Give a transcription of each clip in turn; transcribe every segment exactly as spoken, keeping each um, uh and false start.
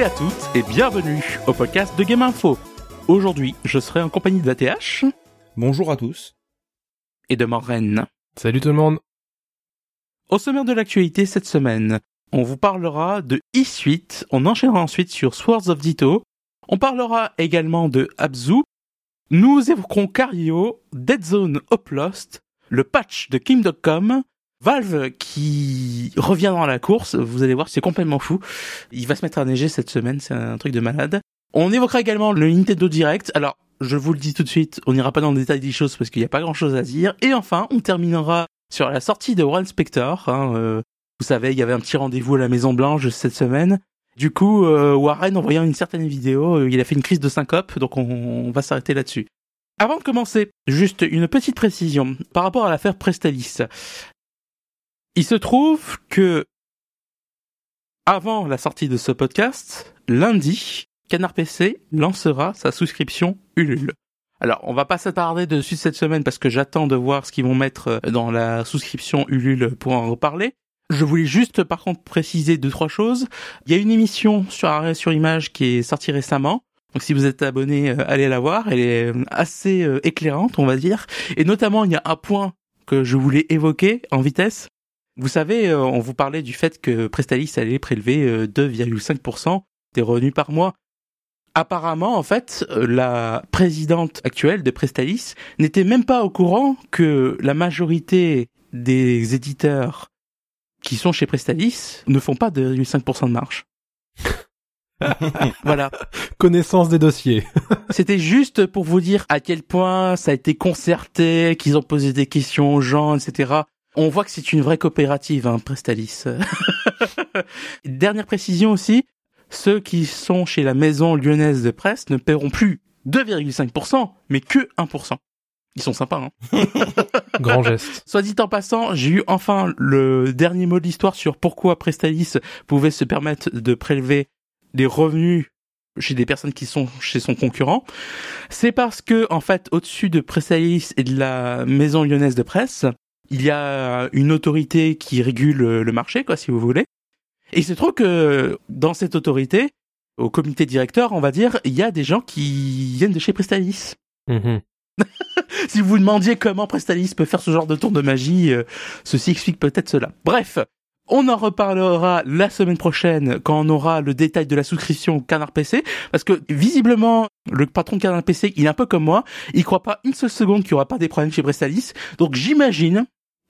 et à toutes et bienvenue au podcast de Game Info. Aujourd'hui, je serai en compagnie d'A T H. Bonjour à tous. Et de Morren. Salut tout le monde. Au sommaire de l'actualité cette semaine, on vous parlera de Ys huit, on enchaînera ensuite sur Swords of Ditto, on parlera également de Abzu, nous évoquerons Cario, Dead Zone Hope Lost, le patch de Kingdom Come, Valve qui revient dans la course, vous allez voir, c'est complètement fou. Il va se mettre à neiger cette semaine, c'est un truc de malade. On évoquera également le Nintendo Direct. Alors, je vous le dis tout de suite, on n'ira pas dans le détail des choses parce qu'il n'y a pas grand chose à dire. Et enfin, on terminera sur la sortie de Warren Spector. Hein, euh, vous savez, il y avait un petit rendez-vous à la Maison Blanche cette semaine. Du coup, euh, Warren, en voyant une certaine vidéo, euh, il a fait une crise de syncope, donc on, on va s'arrêter là-dessus. Avant de commencer, juste une petite précision par rapport à l'affaire Prestalis. Il se trouve que, avant la sortie de ce podcast, lundi, Canard P C lancera sa souscription Ulule. Alors, on va pas s'attarder dessus cette semaine parce que j'attends de voir ce qu'ils vont mettre dans la souscription Ulule pour en reparler. Je voulais juste, par contre, préciser deux, trois choses. Il y a une émission sur Arrêt sur Image qui est sortie récemment. Donc, si vous êtes abonné, allez la voir. Elle est assez éclairante, on va dire. Et notamment, il y a un point que je voulais évoquer en vitesse. Vous savez, on vous parlait du fait que Prestalis allait prélever deux virgule cinq pour cent des revenus par mois. Apparemment, en fait, la présidente actuelle de Prestalis n'était même pas au courant que la majorité des éditeurs qui sont chez Prestalis ne font pas deux virgule cinq pour cent de marge. Voilà. Connaissance des dossiers. C'était juste pour vous dire à quel point ça a été concerté, qu'ils ont posé des questions aux gens, et cetera. On voit que c'est une vraie coopérative, hein, Prestalis. Dernière précision aussi, ceux qui sont chez la maison lyonnaise de presse ne paieront plus deux virgule cinq pour cent, mais que un pour cent. Ils sont sympas, hein. Grand geste. Soit dit en passant, j'ai eu enfin le dernier mot de l'histoire sur pourquoi Prestalis pouvait se permettre de prélever des revenus chez des personnes qui sont chez son concurrent. C'est parce que, en fait, au-dessus de Prestalis et de la maison lyonnaise de presse, il y a une autorité qui régule le marché, quoi, si vous voulez. Et il se trouve que dans cette autorité, au comité directeur, on va dire, il y a des gens qui viennent de chez Prestalis. Mmh. Si vous vous demandiez comment Prestalis peut faire ce genre de tour de magie, euh, ceci explique peut-être cela. Bref, on en reparlera la semaine prochaine quand on aura le détail de la souscription Canard P C, parce que visiblement, le patron de Canard P C, il est un peu comme moi, il croit pas une seule seconde qu'il y aura pas des problèmes chez Prestalis, donc j'imagine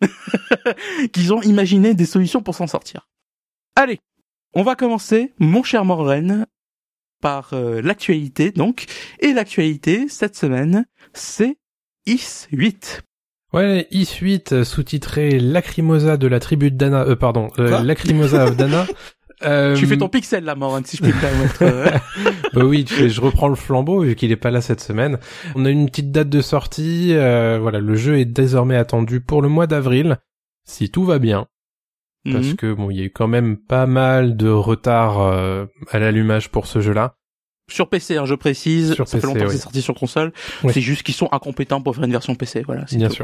qu'ils ont imaginé des solutions pour s'en sortir. Allez, on va commencer, mon cher Morren, par euh, l'actualité, donc. Et l'actualité, cette semaine, c'est Ys huit. Ouais, Ys huit, sous-titré Lacrimosa de la tribu de Dana, euh, pardon, euh, Lacrimosa of Dana. Euh... Tu fais ton pixel, là, Morren, si je peux te permettre. Euh... bah oui, tu fais, je reprends le flambeau, vu qu'il est pas là cette semaine. On a une petite date de sortie, euh, voilà, le jeu est désormais attendu pour le mois d'avril, si tout va bien. Parce mmh. que bon, il y a eu quand même pas mal de retard euh, à l'allumage pour ce jeu-là. Sur P C, hein, je précise. Sur ça P C, fait longtemps oui. que c'est sorti sur console. Oui. C'est juste qu'ils sont incompétents pour faire une version P C, voilà. C'est Bien tout. sûr.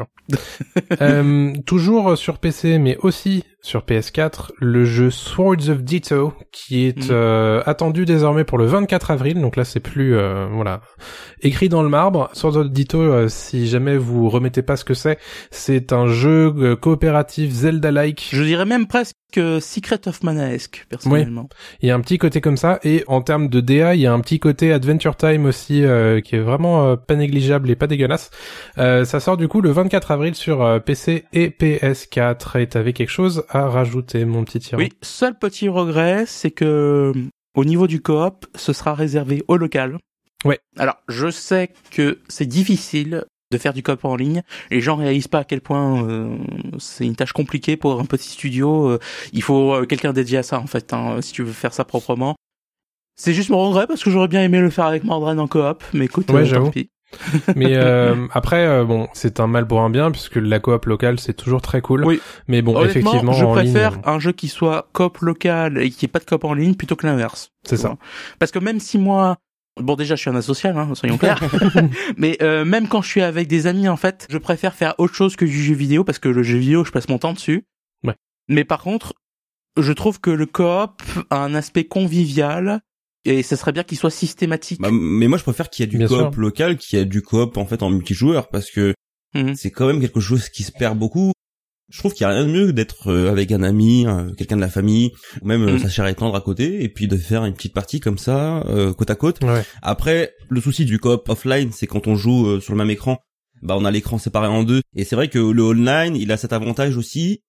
euh, toujours sur P C, mais aussi sur P S quatre, le jeu Swords of Ditto, qui est mmh. euh, attendu désormais pour le vingt-quatre avril. Donc là, c'est plus euh, voilà écrit dans le marbre. Swords of Ditto, euh, si jamais vous remettez pas ce que c'est, c'est un jeu euh, coopératif Zelda-like. Je dirais même presque Secret of Mana-esque, personnellement. Oui. Il y a un petit côté comme ça, et en termes de D A, il y a un petit côté Adventure Time aussi, euh, qui est vraiment euh, pas négligeable et pas dégueulasse. Euh, ça sort du coup le vingt-quatre avril sur euh, P C et P S quatre. Et t'avais quelque chose à rajouter, mon petit Thierry? Oui, seul petit regret, c'est que au niveau du coop, ce sera réservé au local. Ouais. Alors, je sais que c'est difficile de faire du coop en ligne. Les gens réalisent pas à quel point euh, c'est une tâche compliquée pour un petit studio. Euh, il faut euh, quelqu'un dédié à ça, en fait, hein, si tu veux faire ça proprement. C'est juste mon regret, parce que j'aurais bien aimé le faire avec Mordred en coop, mais écoute, ouais, euh, j'avoue. tant pis. Mais euh, après, euh, bon, c'est un mal pour un bien, puisque la coop locale, c'est toujours très cool. Oui. Mais bon, honnêtement, effectivement, je en préfère ligne, un jeu qui soit coop local et qui ait pas de coop en ligne plutôt que l'inverse. C'est ça. Vois. Parce que même si moi, bon déjà je suis un asocial, hein, soyons clairs, mais euh, même quand je suis avec des amis, en fait, je préfère faire autre chose que du jeu vidéo, parce que le jeu vidéo, je passe mon temps dessus. Ouais. Mais par contre, je trouve que le coop a un aspect convivial et ce serait bien qu'il soit systématique. Bah, mais moi je préfère qu'il y ait du Bien coop sûr. local, qu'il y ait du coop en fait en multijoueur, parce que Mhm. c'est quand même quelque chose qui se perd beaucoup. Je trouve qu'il y a rien de mieux d'être euh, avec un ami, euh, quelqu'un de la famille, ou même euh, Mhm. sa chère et tendre à côté, et puis de faire une petite partie comme ça, euh, côte à côte. Ouais. Après, le souci du coop offline, c'est quand on joue euh, sur le même écran, bah on a l'écran séparé en deux. Et c'est vrai que le online, il a cet avantage aussi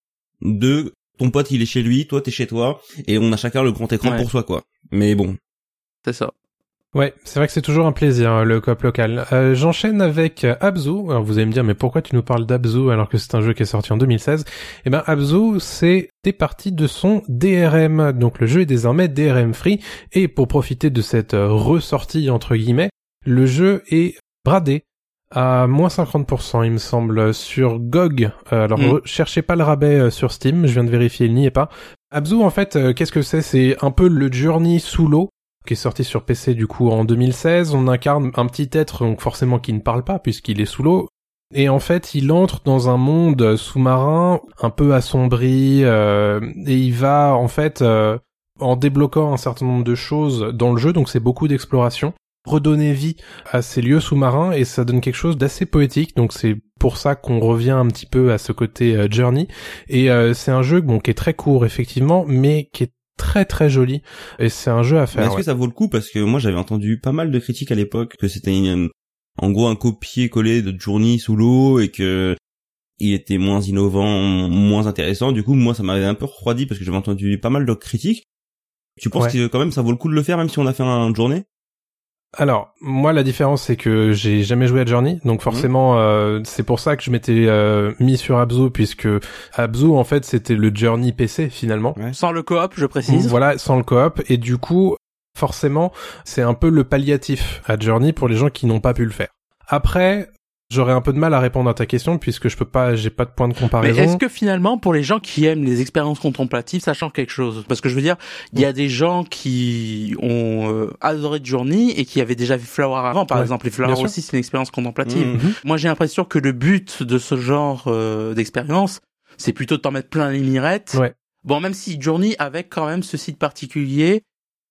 de ton pote il est chez lui, toi t'es chez toi, et on a chacun le grand écran Ouais. pour soi quoi. Mais bon. C'est ça. Ouais, c'est vrai que c'est toujours un plaisir, hein, le coop local. Euh, j'enchaîne avec euh, Abzu. Alors vous allez me dire, mais pourquoi tu nous parles d'Abzu alors que c'est un jeu qui est sorti en deux mille seize? Eh ben, Abzu, c'est des parties de son D R M. Donc le jeu est désormais D R M free. Et pour profiter de cette euh, ressortie, entre guillemets, le jeu est bradé à moins cinquante pour cent, il me semble, sur G O G. Euh, alors, Mm. re- cherchez pas le rabais euh, sur Steam, je viens de vérifier, il n'y est pas. Abzu, en fait, euh, qu'est-ce que c'est? C'est un peu le Journey sous l'eau, qui est sorti sur P C du coup en deux mille seize. On incarne un petit être, donc forcément qui ne parle pas puisqu'il est sous l'eau. Et en fait, il entre dans un monde sous-marin un peu assombri, euh, et il va en fait, euh, en débloquant un certain nombre de choses dans le jeu, donc c'est beaucoup d'exploration, redonner vie à ces lieux sous-marins, et ça donne quelque chose d'assez poétique. Donc c'est pour ça qu'on revient un petit peu à ce côté euh, Journey. Et euh, c'est un jeu bon qui est très court effectivement, mais qui est très très joli, et c'est un jeu à Mais faire. est-ce ouais. que ça vaut le coup? Parce que moi j'avais entendu pas mal de critiques à l'époque que c'était une, en gros un copier-coller de Journey sous l'eau et que il était moins innovant, moins intéressant. Du coup moi ça m'avait un peu refroidi parce que j'avais entendu pas mal de critiques. Tu penses Ouais. que quand même ça vaut le coup de le faire même si on a fait un Journey? Alors, moi, la différence, c'est que j'ai jamais joué à Journey, donc forcément, euh, c'est pour ça que je m'étais euh, mis sur Abzu, puisque Abzu, en fait, c'était le Journey P C, finalement. Ouais. Sans le coop, je précise. Voilà, sans le coop, et du coup, forcément, c'est un peu le palliatif à Journey pour les gens qui n'ont pas pu le faire. Après, j'aurais un peu de mal à répondre à ta question, puisque je peux pas, j'ai pas de point de Mais comparaison. est-ce que finalement, pour les gens qui aiment les expériences contemplatives, ça change quelque chose? Parce que je veux dire, il y a des gens qui ont euh, adoré Journey et qui avaient déjà vu Flower avant, par Ouais, exemple. Et bien Flower sûr. aussi, c'est une expérience contemplative. Mmh. Mhm. Moi, j'ai l'impression que le but de ce genre euh, d'expérience, c'est plutôt de t'en mettre plein les mirettes. Ouais. Bon, même si Journey avait quand même ce site particulier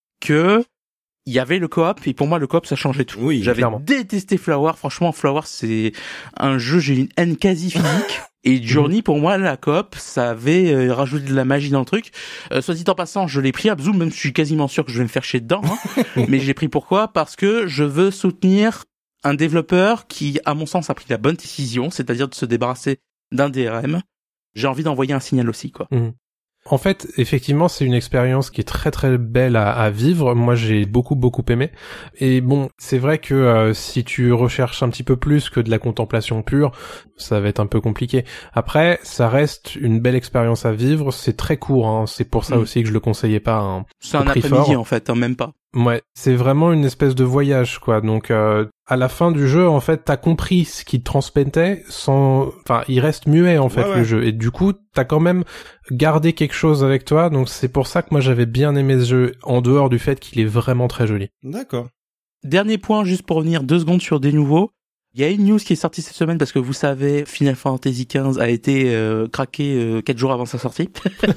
que il y avait le coop, et pour moi, le coop, ça changeait tout. Oui, J'avais clairement. détesté Flower. Franchement, Flower, c'est un jeu, j'ai une haine quasi physique. Et Journey, pour moi, la coop, ça avait euh, rajouté de la magie dans le truc. Euh, soit dit en passant, je l'ai pris à Abzu, même si je suis quasiment sûr que je vais me faire chier dedans. Hein. Mais je l'ai pris pourquoi? Parce que je veux soutenir un développeur qui, à mon sens, a pris la bonne décision, c'est-à-dire de se débarrasser d'un D R M. J'ai envie d'envoyer un signal aussi, quoi. Mhm. En fait, effectivement, c'est une expérience qui est très très belle à, à vivre. Moi, j'ai beaucoup beaucoup aimé. Et bon, c'est vrai que euh, si tu recherches un petit peu plus que de la contemplation pure, ça va être un peu compliqué. Après, ça reste une belle expérience à vivre. C'est très court, hein. C'est pour ça Mm. aussi que je le conseillais pas. Hein. C'est Au un prix après-midi, fort. en fait, hein, même pas. Ouais, c'est vraiment une espèce de voyage, quoi. Donc, euh, à la fin du jeu, en fait, t'as compris ce qu'il transmettait sans... Enfin, il reste muet, en fait, Ouais, ouais. le jeu. Et du coup, t'as quand même gardé quelque chose avec toi. Donc, c'est pour ça que moi, j'avais bien aimé ce jeu, en dehors du fait qu'il est vraiment très joli. D'accord. Dernier point, juste pour revenir deux secondes sur des nouveaux. Il y a une news qui est sortie cette semaine parce que vous savez, Final Fantasy quinze a été euh, craqué euh, quatre jours avant sa sortie.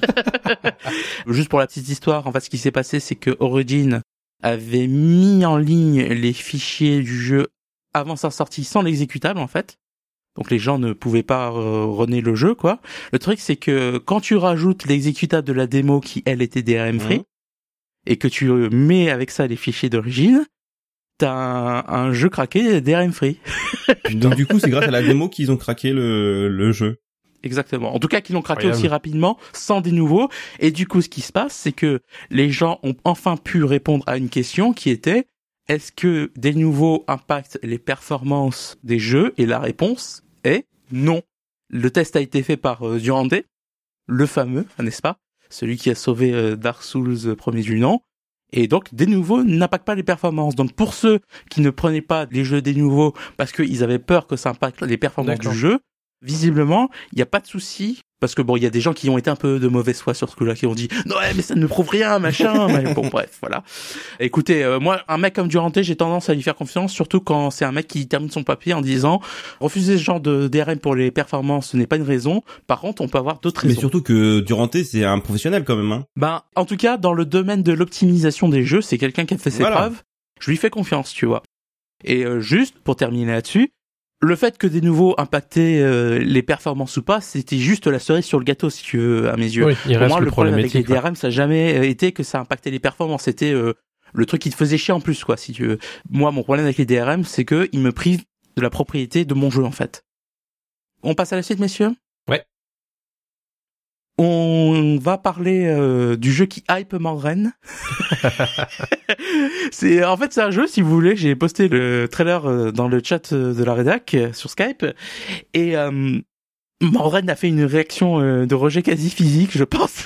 Juste pour la petite histoire, en fait, ce qui s'est passé, c'est que Origin avait mis en ligne les fichiers du jeu avant sa sortie sans l'exécutable, en fait. Donc les gens ne pouvaient pas euh, runner le jeu, quoi. Le truc, c'est que quand tu rajoutes l'exécutable de la démo qui, elle, était D R M free, Mhm. et que tu euh, mets avec ça les fichiers d'origine, t'as un, un jeu craqué D R M free. Donc du coup, c'est grâce à la démo qu'ils ont craqué le, le jeu. Exactement. En tout cas, qu'ils l'ont craqué Incroyable. aussi rapidement, sans des nouveaux. Et du coup, ce qui se passe, c'est que les gens ont enfin pu répondre à une question qui était: est-ce que des nouveaux impactent les performances des jeux? Et la réponse est non. Le test a été fait par euh, Durandé, le fameux, n'est-ce pas? Celui qui a sauvé euh, Dark Souls euh, premier du nom. Et donc, des nouveaux n'impactent pas les performances. Donc, pour ceux qui ne prenaient pas les jeux des nouveaux parce qu'ils avaient peur que ça impacte les performances D'accord. du jeu, visiblement, il n'y a pas de souci. Parce que bon, il y a des gens qui ont été un peu de mauvaise foi sur ce coup-là, qui ont dit non ouais, mais ça ne prouve rien, machin. Mais bon, bref, voilà. Écoutez, euh, moi, un mec comme Durante, j'ai tendance à lui faire confiance, surtout quand c'est un mec qui termine son papier en disant refuser ce genre de D R M pour les performances, ce n'est pas une raison. Par contre, on peut avoir d'autres raisons. Mais surtout que Durante, c'est un professionnel quand même. Hein. Ben, en tout cas, dans le domaine de l'optimisation des jeux, c'est quelqu'un qui a fait ses voilà. preuves. Je lui fais confiance, tu vois. Et euh, juste pour terminer là-dessus. Le fait que des nouveaux impactaient euh, les performances ou pas, c'était juste la cerise sur le gâteau, si tu veux, à mes yeux. Oui, il Pour reste moi, le, le problème avec les problématique. D R M, ça n'a jamais été que ça impactait les performances. C'était euh, le truc qui te faisait chier en plus, quoi, si tu veux. Moi, mon problème avec les D R M, c'est que ils me privent de la propriété de mon jeu, en fait. On passe à la suite, messieurs ? Ouais. On va parler euh, du jeu qui hype Mordren. c'est en fait c'est un jeu, si vous voulez, j'ai posté le trailer euh, dans le chat de la rédac euh, sur Skype et euh, Mordren a fait une réaction euh, de rejet quasi physique, je pense.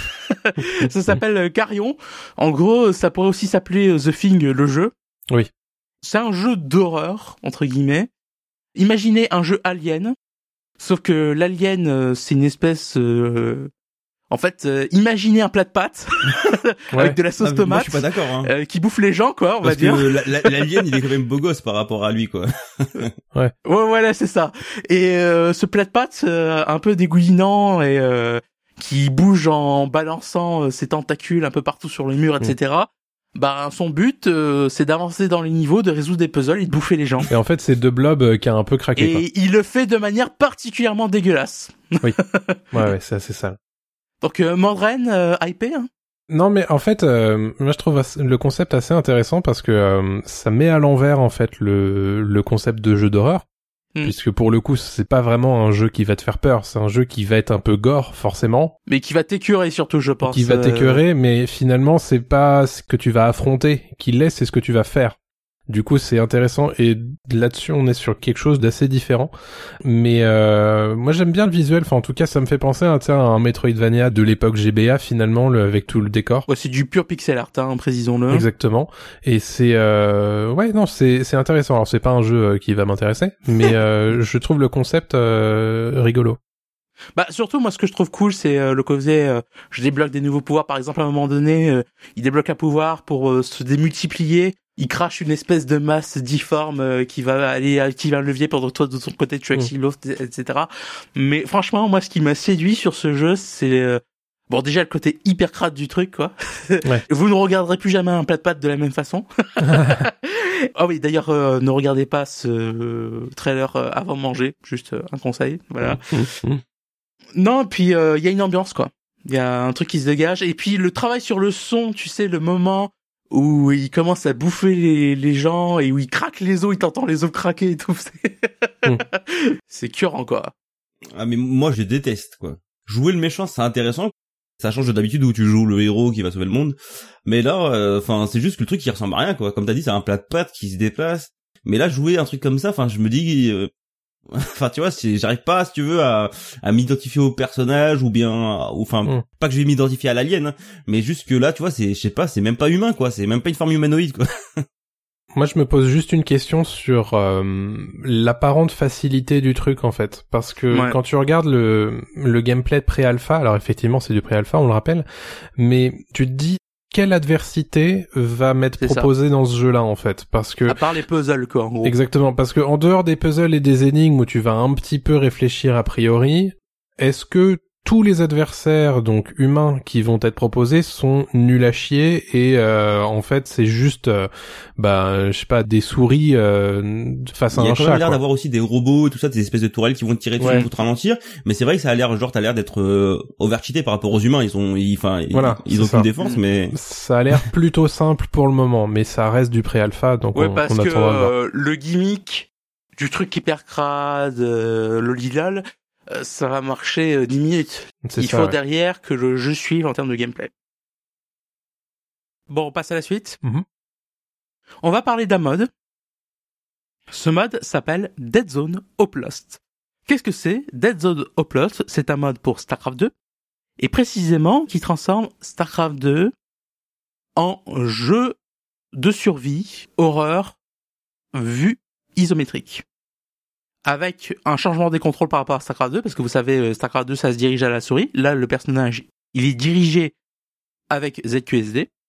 Ça s'appelle euh, Carrion. En gros, ça pourrait aussi s'appeler euh, The Thing, le jeu. Oui. C'est un jeu d'horreur entre guillemets. Imaginez un jeu Alien. Sauf que l'alien, euh, c'est une espèce... Euh... En fait, euh, imaginez un plat de pâtes ouais. avec de la sauce Ah, tomate moi, je suis pas d'accord. Hein. euh, qui bouffe les gens, quoi, on Parce va dire. que la, la, l'alien, il est quand même beau gosse par rapport à lui, quoi. ouais. Ouais, voilà, c'est ça. Et euh, ce plat de pâtes, euh, un peu dégoulinant et euh, qui bouge en balançant euh, ses tentacules un peu partout sur les murs, et cetera. Mmh. Bah, son but, euh, c'est d'avancer dans les niveaux, de résoudre des puzzles et de bouffer les gens. Et en fait, c'est deux blobs euh, qui a un peu craqué. Et quoi. il le fait de manière particulièrement dégueulasse. Oui. Ouais, ouais, c'est assez sale. Donc, euh, Mordren, euh, hypé, hein. Non, mais en fait, euh, moi je trouve le concept assez intéressant parce que euh, ça met à l'envers en fait le le concept de jeu d'horreur. Mm. Puisque pour le coup, c'est pas vraiment un jeu qui va te faire peur, c'est un jeu qui va être un peu gore, forcément. Mais qui va t'écœurer surtout, je pense. Qui va t'écœurer, mais finalement, c'est pas ce que tu vas affronter qui l'est, c'est ce que tu vas faire. Du coup, c'est intéressant, et là-dessus, on est sur quelque chose d'assez différent. Mais euh, moi, j'aime bien le visuel, enfin, en tout cas, ça me fait penser à, à un Metroidvania de l'époque G B A, finalement, le, avec tout le décor. Ouais, c'est du pur pixel art, hein, précisons-le. Exactement. Et c'est... Euh... Ouais, non, c'est c'est intéressant. Alors, c'est pas un jeu qui va m'intéresser, mais euh, je trouve le concept euh, rigolo. Bah surtout moi ce que je trouve cool c'est euh, le côté euh, je débloque des nouveaux pouvoirs, par exemple à un moment donné euh, il débloque un pouvoir pour euh, se démultiplier, il crache une espèce de masse difforme euh, qui va aller activer un levier pendant que toi de ton côté tu actives mmh. l'autre, et cetera. Mais franchement moi ce qui m'a séduit sur ce jeu c'est euh, bon déjà le côté hyper crade du truc quoi. Ouais. Vous ne regarderez plus jamais un plat de pâtes de la même façon. Ah oui, d'ailleurs, euh, ne regardez pas ce euh, trailer euh, avant de manger, juste euh, un conseil, voilà. Non, puis il euh, y a une ambiance quoi. Il y a un truc qui se dégage et puis le travail sur le son, tu sais, le moment où il commence à bouffer les, les gens et où il craque les os, il t'entend les os craquer et tout. C'est, mm. c'est curant quoi. Ah mais moi je déteste quoi. Jouer le méchant c'est intéressant. Ça change d'habitude où tu joues le héros qui va sauver le monde. Mais là, enfin, euh, c'est juste que le truc qui ressemble à rien, quoi. Comme t'as dit, c'est un plat de pâtes qui se déplace. Mais là, jouer un truc comme ça, enfin, je me dis, enfin, euh, tu vois, si j'arrive pas, si tu veux, à, à m'identifier au personnage ou bien, enfin, mm. pas que je vais m'identifier à l'alien, hein, mais juste que là, tu vois, c'est, je sais pas, c'est même pas humain, quoi. C'est même pas une forme humanoïde, quoi. Moi, je me pose juste une question sur euh, l'apparente facilité du truc, en fait. Parce que ouais. quand tu regardes le, le gameplay de pré-alpha, alors effectivement, c'est du pré-alpha, on le rappelle, mais tu te dis, quelle adversité va m'être proposée dans ce jeu-là, en fait? Parce que... À part les puzzles, quoi, en gros. Exactement, parce que en dehors des puzzles et des énigmes où tu vas un petit peu réfléchir a priori, est-ce que tous les adversaires donc humains qui vont être proposés sont nuls à chier et euh, en fait c'est juste euh, bah je sais pas des souris euh, face à un chat. Il y a quand même l'air quoi. d'avoir aussi des robots et tout ça, des espèces de tourelles qui vont te tirer dessus ouais. pour te ralentir, mais c'est vrai que ça a l'air genre t'as l'air d'être euh, overcheaté par rapport aux humains, ils ont enfin ils, voilà, ils ont aucune défense mais ça a l'air plutôt simple pour le moment, mais ça reste du pré-alpha donc ouais, on, parce on que attendra de voir. Euh, le gimmick du truc hyper crade, euh, le lilal ça va marcher euh, dix minutes. C'est Il ça, faut ouais. derrière que le jeu suive en termes de gameplay. Bon, on passe à la suite. Mm-hmm. On va parler d'un mode. Ce mode s'appelle Dead Zone Hope Lost. Qu'est-ce que c'est? Dead Zone Hope Lost, c'est un mode pour StarCraft deux, et précisément qui transforme StarCraft deux en jeu de survie, horreur, vue isométrique. avec un changement des contrôles par rapport à StarCraft deux, parce que vous savez, StarCraft deux, ça se dirige à la souris. Là, le personnage, il est dirigé avec Z Q S D.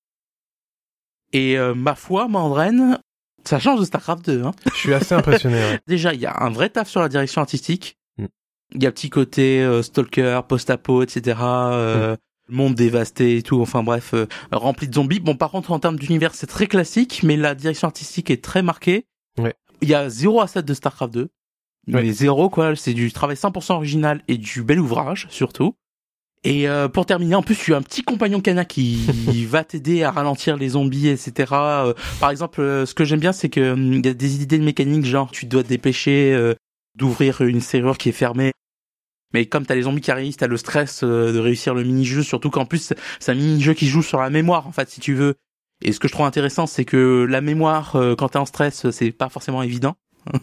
Et euh, ma foi, Mandren, ça change de StarCraft deux. Hein. Je suis assez impressionné. Ouais. Déjà, il y a un vrai taf sur la direction artistique. Il mm. y a petit côté euh, stalker, post-apo, et cetera. Euh, mm. Monde dévasté et tout. Enfin bref, euh, rempli de zombies. Bon, par contre, en termes d'univers, c'est très classique, mais la direction artistique est très marquée. Ouais. Il y a zéro asset de StarCraft deux. Ouais. Mais zéro, quoi. C'est du travail cent pour cent original et du bel ouvrage, surtout. Et euh, pour terminer, en plus, tu as un petit compagnon canin qui va t'aider à ralentir les zombies, et cetera. Euh, par exemple, euh, ce que j'aime bien, c'est que il euh, y a des idées de mécanique, genre tu dois te dépêcher euh, d'ouvrir une serrure qui est fermée. Mais comme t'as les zombies qui arrivent, t'as le stress euh, de réussir le mini-jeu, surtout qu'en plus, c'est un mini-jeu qui joue sur la mémoire, en fait, si tu veux. Et ce que je trouve intéressant, c'est que la mémoire, euh, quand t'es en stress, c'est pas forcément évident.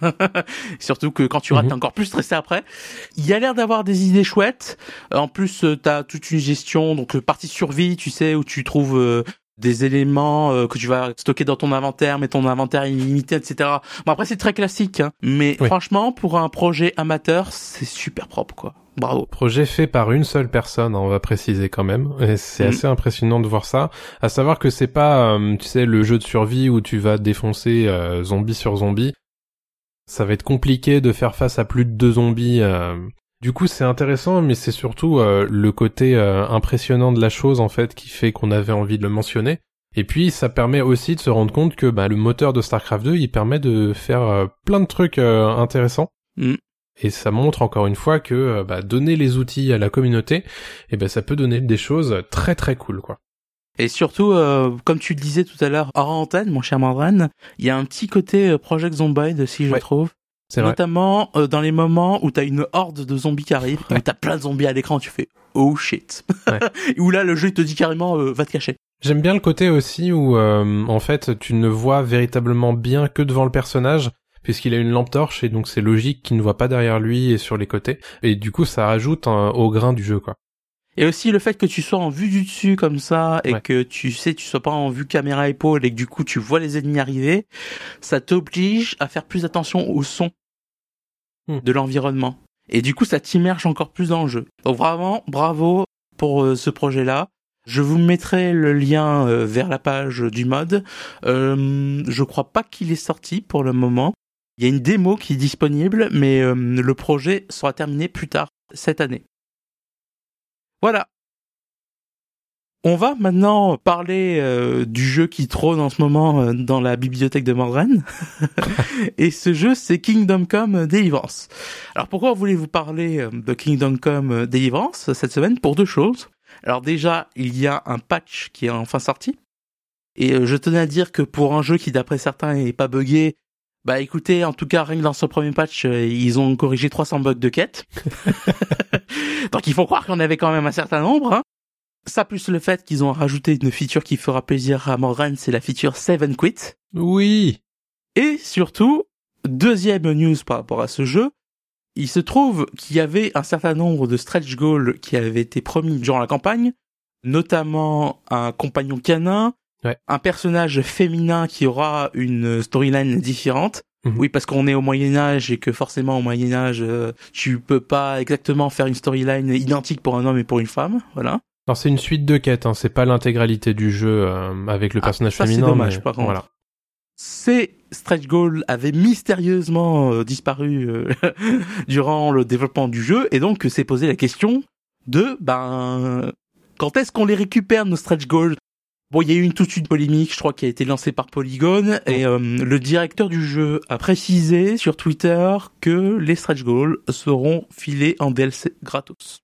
Surtout que quand tu rates, mmh. t'es encore plus stressé après. Il y a l'air d'avoir des idées chouettes. En plus, t'as toute une gestion, donc partie survie, tu sais, où tu trouves euh, des éléments euh, que tu vas stocker dans ton inventaire, mais ton inventaire est illimité, et cetera. Bon, après, c'est très classique, hein. Mais oui. Franchement, pour un projet amateur, c'est super propre, quoi. Bravo. Projet fait par une seule personne, on va préciser quand même. Et c'est mmh. assez impressionnant de voir ça. À savoir que c'est pas, euh, tu sais, le jeu de survie où tu vas défoncer euh, zombie sur zombie. Ça va être compliqué de faire face à plus de deux zombies. Euh. Du coup, c'est intéressant, mais c'est surtout euh, le côté euh, impressionnant de la chose, en fait, qui fait qu'on avait envie de le mentionner. Et puis, ça permet aussi de se rendre compte que bah, le moteur de StarCraft deux, il permet de faire euh, plein de trucs euh, intéressants. Mm. Et ça montre encore une fois que euh, bah, donner les outils à la communauté, et ben bah, ça peut donner des choses très très cool, quoi. Et surtout, euh, comme tu le disais tout à l'heure, hors antenne, mon cher Mandren, il y a un petit côté euh, Project Zomboid aussi, je ouais, trouve. C'est Notamment euh, dans les moments où t'as une horde de zombies qui arrivent, ouais. où t'as plein de zombies à l'écran, tu fais « Oh shit ouais. !» Où là, le jeu, il te dit carrément euh, « Va te cacher !» J'aime bien le côté aussi où, euh, en fait, tu ne vois véritablement bien que devant le personnage, puisqu'il a une lampe torche, et donc c'est logique qu'il ne voit pas derrière lui et sur les côtés. Et du coup, ça rajoute un, au grain du jeu, quoi. Et aussi le fait que tu sois en vue du dessus comme ça et ouais. que tu sais tu sois pas en vue caméra épaule et que du coup tu vois les ennemis arriver, ça t'oblige à faire plus attention au son mmh. de l'environnement. Et du coup ça t'immerge encore plus dans le jeu. Donc vraiment bravo pour euh, ce projet-là. Je vous mettrai le lien euh, vers la page du mod. Euh, je crois pas qu'il est sorti pour le moment. Il y a une démo qui est disponible, mais euh, le projet sera terminé plus tard cette année. Voilà. On va maintenant parler euh, du jeu qui trône en ce moment euh, dans la bibliothèque de Mandren. Et ce jeu, c'est Kingdom Come Deliverance. Alors pourquoi voulez-vous parler euh, de Kingdom Come Deliverance cette semaine? Pour deux choses. Alors déjà, il y a un patch qui est enfin sorti. Et euh, je tenais à dire que pour un jeu qui, d'après certains, est pas buggé, bah écoutez, en tout cas, rien que dans ce premier patch, euh, ils ont corrigé trois cents bugs de quête. Donc il faut croire qu'on avait quand même un certain nombre. Hein. Ça plus le fait qu'ils ont rajouté une feature qui fera plaisir à Mandren, c'est la feature Save and Quit. Oui. Et surtout, deuxième news par rapport à ce jeu, il se trouve qu'il y avait un certain nombre de stretch goals qui avaient été promis durant la campagne, notamment un compagnon canin, ouais. un personnage féminin qui aura une storyline différente. Mmh. Oui, parce qu'on est au Moyen-Âge et que forcément au Moyen-Âge, euh, tu peux pas exactement faire une storyline identique pour un homme et pour une femme, voilà. Alors c'est une suite de quêtes, hein, c'est pas l'intégralité du jeu euh, avec le personnage ah, ça, féminin. C'est dommage, mais... par contre. Voilà. Ces stretch goals avaient mystérieusement euh, disparu euh, durant le développement du jeu, et donc s'est posé la question de, ben, quand est-ce qu'on les récupère nos stretch goals? Bon, il y a eu une toute une polémique, je crois, qui a été lancée par Polygon, et euh, le directeur du jeu a précisé sur Twitter que les stretch goals seront filés en D L C gratos.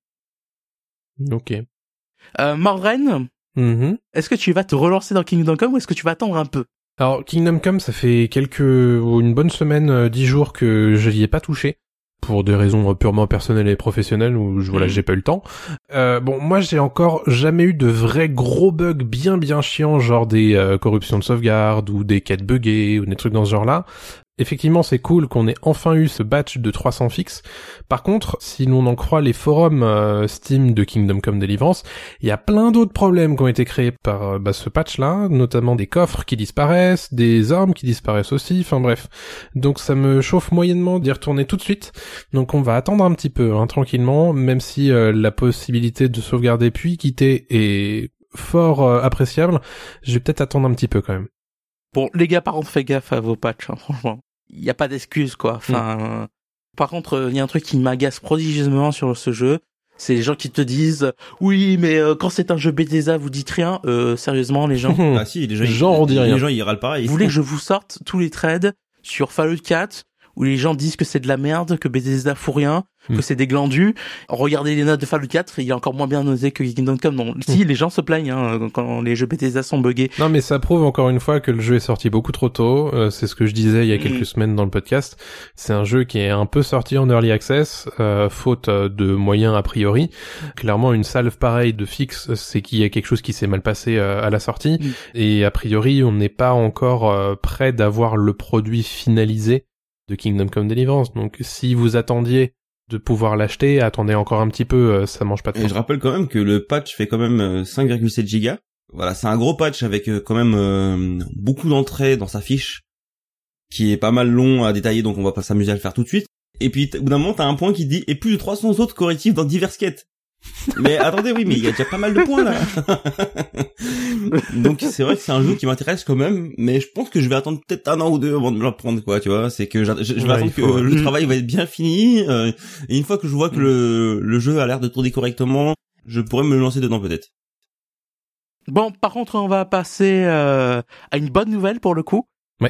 Ok. Euh, Mandren, mm-hmm. est-ce que tu vas te relancer dans Kingdom Come ou est-ce que tu vas attendre un peu? Alors, Kingdom Come, ça fait quelques, une bonne semaine, euh, dix jours que je n'y ai pas touché. Pour des raisons purement personnelles et professionnelles où je, voilà, j'ai pas eu le temps. Euh, bon, moi j'ai encore jamais eu de vrais gros bugs bien bien chiants, genre des euh, corruptions de sauvegarde ou des quêtes buggées ou des trucs dans ce genre-là. Effectivement, c'est cool qu'on ait enfin eu ce batch de trois cents fixes. Par contre, si l'on en croit les forums euh, Steam de Kingdom Come Deliverance, il y a plein d'autres problèmes qui ont été créés par euh, bah, ce patch-là, notamment des coffres qui disparaissent, des armes qui disparaissent aussi, enfin bref. Donc ça me chauffe moyennement d'y retourner tout de suite. Donc on va attendre un petit peu, hein, tranquillement, même si euh, la possibilité de sauvegarder puis quitter est fort euh, appréciable, je vais peut-être attendre un petit peu quand même. Bon, les gars, par contre, faites gaffe à vos patchs, hein, franchement. Il n'y a pas d'excuse, quoi. Enfin, mm. euh, par contre, il y a un truc qui m'agace prodigieusement sur ce jeu. C'est les gens qui te disent, oui, mais euh, quand c'est un jeu Bethesda, vous dites rien. Euh, sérieusement, les gens. Ah si, les gens, gens on dit rien. Les gens, ils râlent pareil. Vous voulez que je vous sorte tous les threads sur Fallout quatre où les gens disent que c'est de la merde, que Bethesda fout rien, mm. que c'est des glandus. Regardez les notes de Fallout quatre, il est encore moins bien noté que Kingdom Come. Non, si, mm. les gens se plaignent hein, quand les jeux Bethesda sont buggés. Non, mais ça prouve encore une fois que le jeu est sorti beaucoup trop tôt. Euh, c'est ce que je disais il y a quelques mm. semaines dans le podcast. C'est un jeu qui est un peu sorti en early access, euh, faute de moyens a priori. Clairement, une salve pareille de fixe, c'est qu'il y a quelque chose qui s'est mal passé euh, à la sortie. Mm. Et a priori, on n'est pas encore euh, prêt d'avoir le produit finalisé de Kingdom Come Deliverance. Donc si vous attendiez de pouvoir l'acheter, attendez encore un petit peu, ça mange pas de temps. Et je rappelle quand même que le patch fait quand même cinq virgule sept gigas. Voilà, c'est un gros patch avec quand même euh, beaucoup d'entrées dans sa fiche, qui est pas mal long à détailler, donc on va pas s'amuser à le faire tout de suite. Et puis au bout d'un moment, t'as un point qui dit « Et plus de trois cents autres correctifs dans diverses quêtes ». Mais attendez, oui, mais il y a déjà pas mal de points là. Donc c'est vrai que c'est un jeu qui m'intéresse quand même, mais je pense que je vais attendre peut-être un an ou deux avant de me le prendre, quoi. Tu vois, c'est que je, je vais ouais, attendre faut... que le travail va être bien fini, euh, et une fois que je vois que le, le jeu a l'air de tourner correctement, je pourrais me lancer dedans peut-être. Bon, par contre, on va passer euh, à une bonne nouvelle pour le coup. Ouais.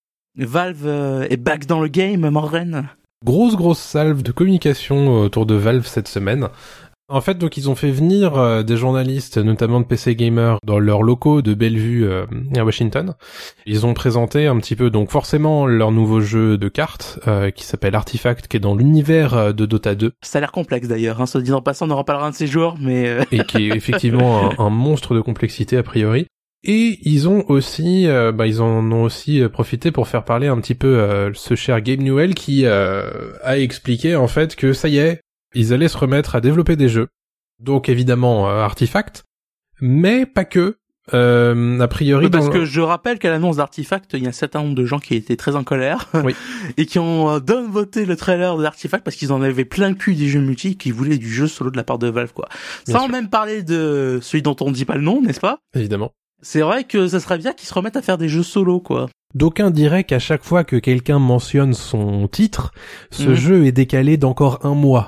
Valve euh, est back dans le game, Morren. Grosse grosse salve de communication autour de Valve cette semaine. En fait, donc ils ont fait venir euh, des journalistes, notamment de P C Gamer, dans leurs locaux de Bellevue euh, à Washington. Ils ont présenté un petit peu, donc forcément, leur nouveau jeu de cartes euh, qui s'appelle Artifact, qui est dans l'univers de Dota deux. Ça a l'air complexe d'ailleurs, hein, se disant passant, on en reparlera un de ces jours, mais... Euh... Et qui est effectivement un, un monstre de complexité a priori. Et ils ont aussi, euh, bah ils en ont aussi profité pour faire parler un petit peu euh, ce cher Gabe Newell qui euh, a expliqué en fait que ça y est, ils allaient se remettre à développer des jeux. Donc évidemment euh, Artifact, mais pas que. Euh, a priori, oui, parce dans... que je rappelle qu'à l'annonce d'Artifact, il y a un certain nombre de gens qui étaient très en colère oui. et qui ont euh, downvoté le trailer d'Artifact parce qu'ils en avaient plein le cul des jeux multi et qu'ils voulaient du jeu solo de la part de Valve, quoi. Bien Sans sûr. Même parler de celui dont on ne dit pas le nom, n'est-ce pas ? Évidemment. C'est vrai que ça serait bien qu'ils se remettent à faire des jeux solo, quoi. D'aucuns diraient qu'à chaque fois que quelqu'un mentionne son titre, ce mmh. jeu est décalé d'encore un mois.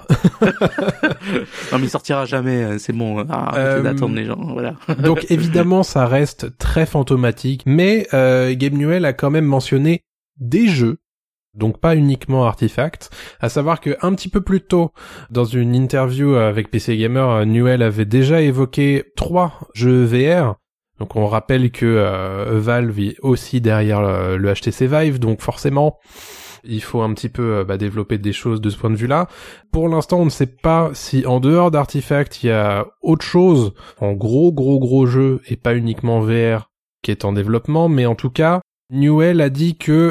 Non mais il sortira jamais, c'est bon, arrêtez euh, d'attendre les gens, voilà. Donc évidemment ça reste très fantomatique, mais euh, Gabe Newell a quand même mentionné des jeux, donc pas uniquement Artifact, à savoir que un petit peu plus tôt, dans une interview avec P C Gamer, Newell avait déjà évoqué trois jeux V R. Donc on rappelle que euh, Valve est aussi derrière le, le H T C Vive, donc forcément il faut un petit peu euh, bah, développer des choses de ce point de vue-là. Pour l'instant on ne sait pas si en dehors d'Artifact il y a autre chose en gros gros gros jeu et pas uniquement V R qui est en développement, mais en tout cas Newell a dit que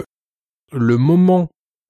le moment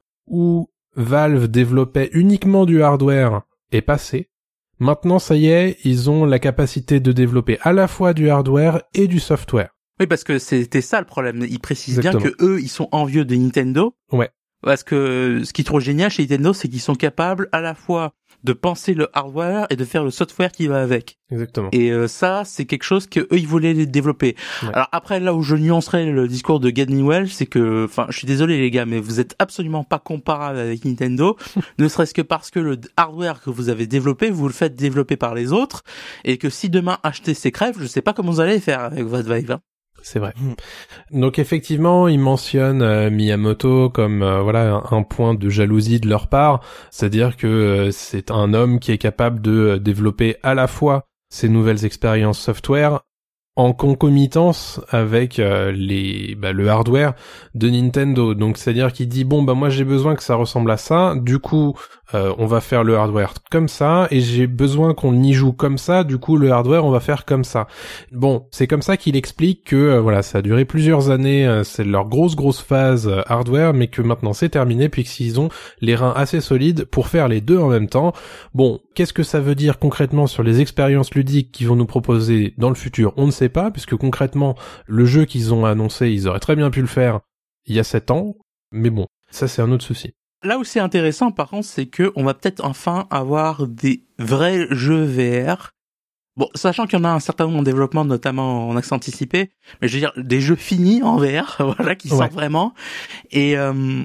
où Valve développait uniquement du hardware est passé. Maintenant, ça y est, ils ont la capacité de développer à la fois du hardware et du software. Oui, parce que c'était ça le problème. Ils précisent Exactement. Bien que eux, ils sont envieux de Nintendo. Ouais. Parce que ce qui est trop génial chez Nintendo, c'est qu'ils sont capables à la fois de penser le hardware et de faire le software qui va avec. Exactement. Et euh, ça, c'est quelque chose que eux ils voulaient développer. Ouais. Alors après, là où je nuancerais le discours de Gabe Newell, c'est que, enfin, je suis désolé les gars, mais vous êtes absolument pas comparables avec Nintendo, ne serait-ce que parce que le hardware que vous avez développé, vous le faites développer par les autres, et que si demain H T C crève, je sais pas comment vous allez faire avec votre Vive. Hein. C'est vrai. Donc effectivement, il mentionne euh, Miyamoto comme euh, voilà un point de jalousie de leur part, c'est-à-dire que euh, c'est un homme qui est capable de euh, développer à la fois ses nouvelles expériences software en concomitance avec euh, les bah, le hardware de Nintendo. Donc c'est-à-dire qu'il dit bon bah moi j'ai besoin que ça ressemble à ça, du coup euh, on va faire le hardware comme ça, et j'ai besoin qu'on y joue comme ça, du coup le hardware on va faire comme ça. Bon, c'est comme ça qu'il explique que euh, voilà, ça a duré plusieurs années, euh, c'est leur grosse grosse phase euh, hardware, mais que maintenant c'est terminé puisqu'ils ont les reins assez solides pour faire les deux en même temps. Bon, qu'est-ce que ça veut dire concrètement sur les expériences ludiques qu'ils vont nous proposer dans le futur? On ne sait pas, puisque concrètement, le jeu qu'ils ont annoncé, ils auraient très bien pu le faire il y a sept ans, mais bon, ça c'est un autre souci. Là où c'est intéressant, par contre, c'est que on va peut-être enfin avoir des vrais jeux V R. Bon, sachant qu'il y en a un certain nombre en développement, notamment en accès anticipé, mais je veux dire, des jeux finis en V R, voilà, qui Ouais. sortent vraiment. Et euh,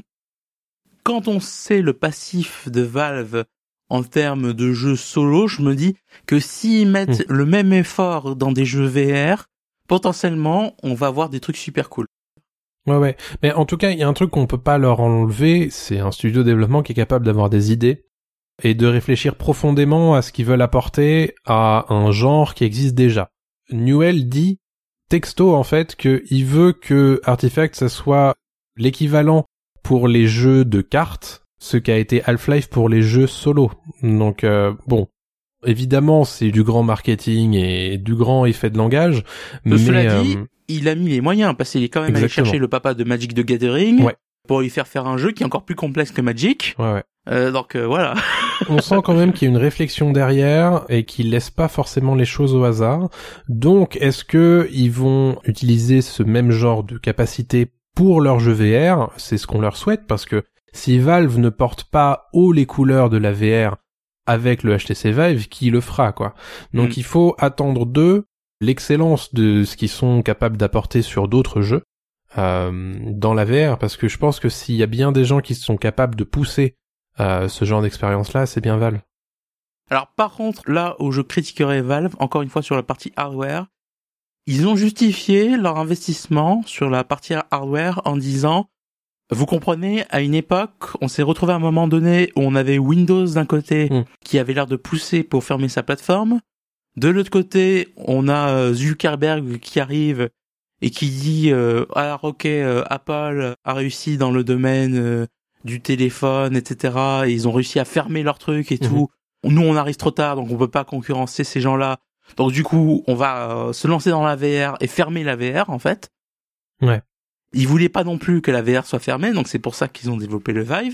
quand on sait le passif de Valve en termes de jeux solo, je me dis que s'ils mettent mmh. le même effort dans des jeux V R, potentiellement, on va avoir des trucs super cool. Ouais, ouais. Mais en tout cas, il y a un truc qu'on peut pas leur enlever, c'est un studio de développement qui est capable d'avoir des idées et de réfléchir profondément à ce qu'ils veulent apporter à un genre qui existe déjà. Newell dit, texto en fait, qu'il veut que Artifact, ça soit l'équivalent pour les jeux de cartes, ce qu'a été Half-Life pour les jeux solo. Donc euh, bon, évidemment c'est du grand marketing et du grand effet de langage, mais cela dit, euh... il a mis les moyens parce qu'il est quand même Exactement. allé chercher le papa de Magic the Gathering ouais. pour lui faire faire un jeu qui est encore plus complexe que Magic. Ouais, ouais. Euh, donc euh, voilà. On sent quand même qu'il y a une réflexion derrière et qu'il laisse pas forcément les choses au hasard. Donc est-ce que ils vont utiliser ce même genre de capacité pour leur jeu V R? C'est ce qu'on leur souhaite, parce que si Valve ne porte pas haut les couleurs de la V R avec le H T C Vive, qui le fera, quoi. Donc mm. il faut attendre d'eux l'excellence de ce qu'ils sont capables d'apporter sur d'autres jeux euh, dans la V R, parce que je pense que s'il y a bien des gens qui sont capables de pousser euh, ce genre d'expérience-là, c'est bien Valve. Alors par contre, là où je critiquerais Valve, encore une fois sur la partie hardware, ils ont justifié leur investissement sur la partie hardware en disant, vous comprenez, à une époque, on s'est retrouvé à un moment donné où on avait Windows d'un côté mm. qui avait l'air de pousser pour fermer sa plateforme. De l'autre côté, on a Zuckerberg qui arrive et qui dit euh, alors ok, euh, Apple a réussi dans le domaine euh, du téléphone, et cetera. Et ils ont réussi à fermer leur truc et mmh. tout. Nous, on arrive trop tard, donc on peut pas concurrencer ces gens-là. Donc du coup, on va euh, se lancer dans la V R et fermer la V R en fait. Ouais. Ils voulaient pas non plus que la V R soit fermée, donc c'est pour ça qu'ils ont développé le Vive.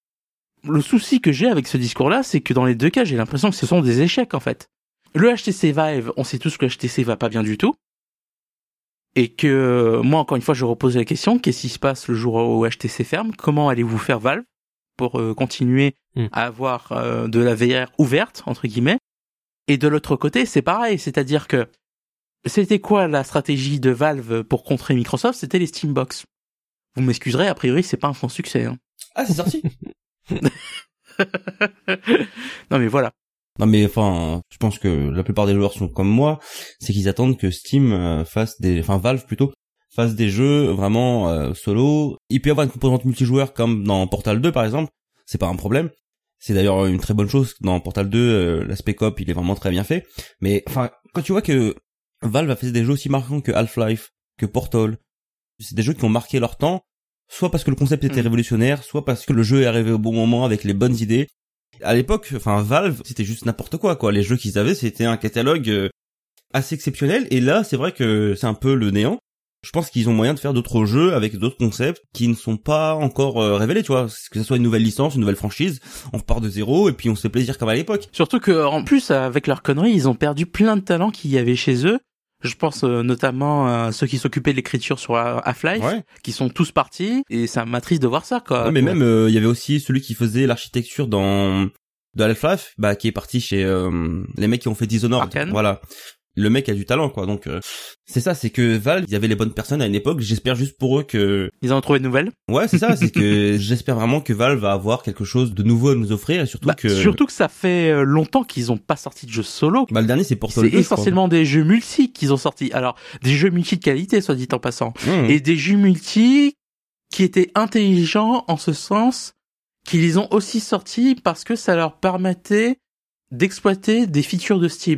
Le souci que j'ai avec ce discours-là, c'est que dans les deux cas, j'ai l'impression que ce sont des échecs en fait. Le H T C Vive, on sait tous que le H T C va pas bien du tout. Et que, moi, encore une fois, je repose la question, qu'est-ce qui se passe le jour où H T C ferme? Comment allez-vous faire Valve pour euh, continuer mmh. à avoir euh, de la V R ouverte, entre guillemets? Et de l'autre côté, c'est pareil, c'est-à-dire que c'était quoi la stratégie de Valve pour contrer Microsoft? C'était les Steambox. Vous m'excuserez, a priori, c'est pas un franc succès. Hein. Ah, c'est sorti. Non mais voilà. Non mais enfin, je pense que la plupart des joueurs sont comme moi, c'est qu'ils attendent que Steam euh, fasse des, enfin Valve plutôt, fasse des jeux vraiment euh, solo. Il peut y avoir une composante multijoueur comme dans Portal deux par exemple, c'est pas un problème. C'est d'ailleurs une très bonne chose dans Portal deux, euh, l'aspect coop il est vraiment très bien fait. Mais enfin, quand tu vois que Valve a fait des jeux aussi marquants que Half-Life, que Portal, c'est des jeux qui ont marqué leur temps, soit parce que le concept était mmh. révolutionnaire, soit parce que le jeu est arrivé au bon moment avec les bonnes idées. À l'époque, enfin Valve, c'était juste n'importe quoi, quoi. Les jeux qu'ils avaient, c'était un catalogue euh, assez exceptionnel. Et là, c'est vrai que c'est un peu le néant. Je pense qu'ils ont moyen de faire d'autres jeux avec d'autres concepts qui ne sont pas encore euh, révélés, tu vois. Que ce soit une nouvelle licence, une nouvelle franchise, on repart de zéro et puis on se fait plaisir comme à l'époque. Surtout que, en plus, avec leurs conneries, ils ont perdu plein de talents qu'il y avait chez eux. Je pense euh, notamment à ceux qui s'occupaient de l'écriture sur Half-Life, ouais. qui sont tous partis, et ça m'attriste de voir ça, quoi. Ouais, mais ouais. même, il euh, y avait aussi celui qui faisait l'architecture dans de Half-Life, bah, qui est parti chez euh, les mecs qui ont fait Dishonored. Arkane. Voilà. Le mec a du talent, quoi. Donc, euh, c'est ça, c'est que Valve, il y avait les bonnes personnes à une époque. J'espère juste pour eux que... Ils en ont trouvé de nouvelles. Ouais, c'est ça, c'est que j'espère vraiment que Valve va avoir quelque chose de nouveau à nous offrir, et surtout bah, que... Surtout que ça fait longtemps qu'ils ont pas sorti de jeux solo. Bah, le dernier, c'est Portal deux. C'est essentiellement des jeux multi qu'ils ont sortis. Alors, des jeux multi de qualité, soit dit en passant. Mmh. Et des jeux multi qui étaient intelligents en ce sens qu'ils les ont aussi sortis parce que ça leur permettait d'exploiter des features de Steam.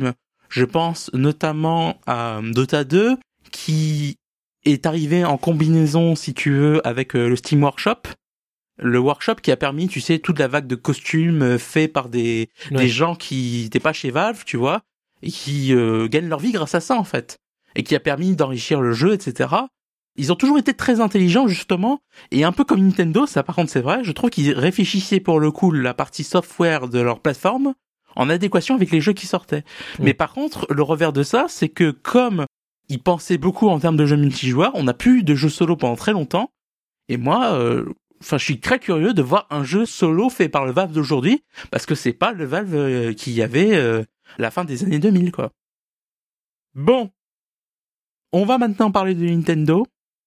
Je pense notamment à Dota deux, qui est arrivé en combinaison, si tu veux, avec le Steam Workshop. Le workshop qui a permis, tu sais, toute la vague de costumes faits par des, ouais. des gens qui n'étaient pas chez Valve, tu vois, et qui euh, gagnent leur vie grâce à ça, en fait. Et qui a permis d'enrichir le jeu, et cetera. Ils ont toujours été très intelligents, justement, et un peu comme Nintendo, ça par contre c'est vrai, je trouve qu'ils réfléchissaient pour le coup la partie software de leur plateforme en adéquation avec les jeux qui sortaient. Mmh. Mais par contre, le revers de ça, c'est que comme ils pensaient beaucoup en termes de jeux multijoueurs, on n'a plus eu de jeux solo pendant très longtemps, et moi, euh, enfin, je suis très curieux de voir un jeu solo fait par le Valve d'aujourd'hui, parce que c'est pas le Valve euh, qu'il y avait euh, à la fin des années deux mille, quoi. Bon. On va maintenant parler de Nintendo.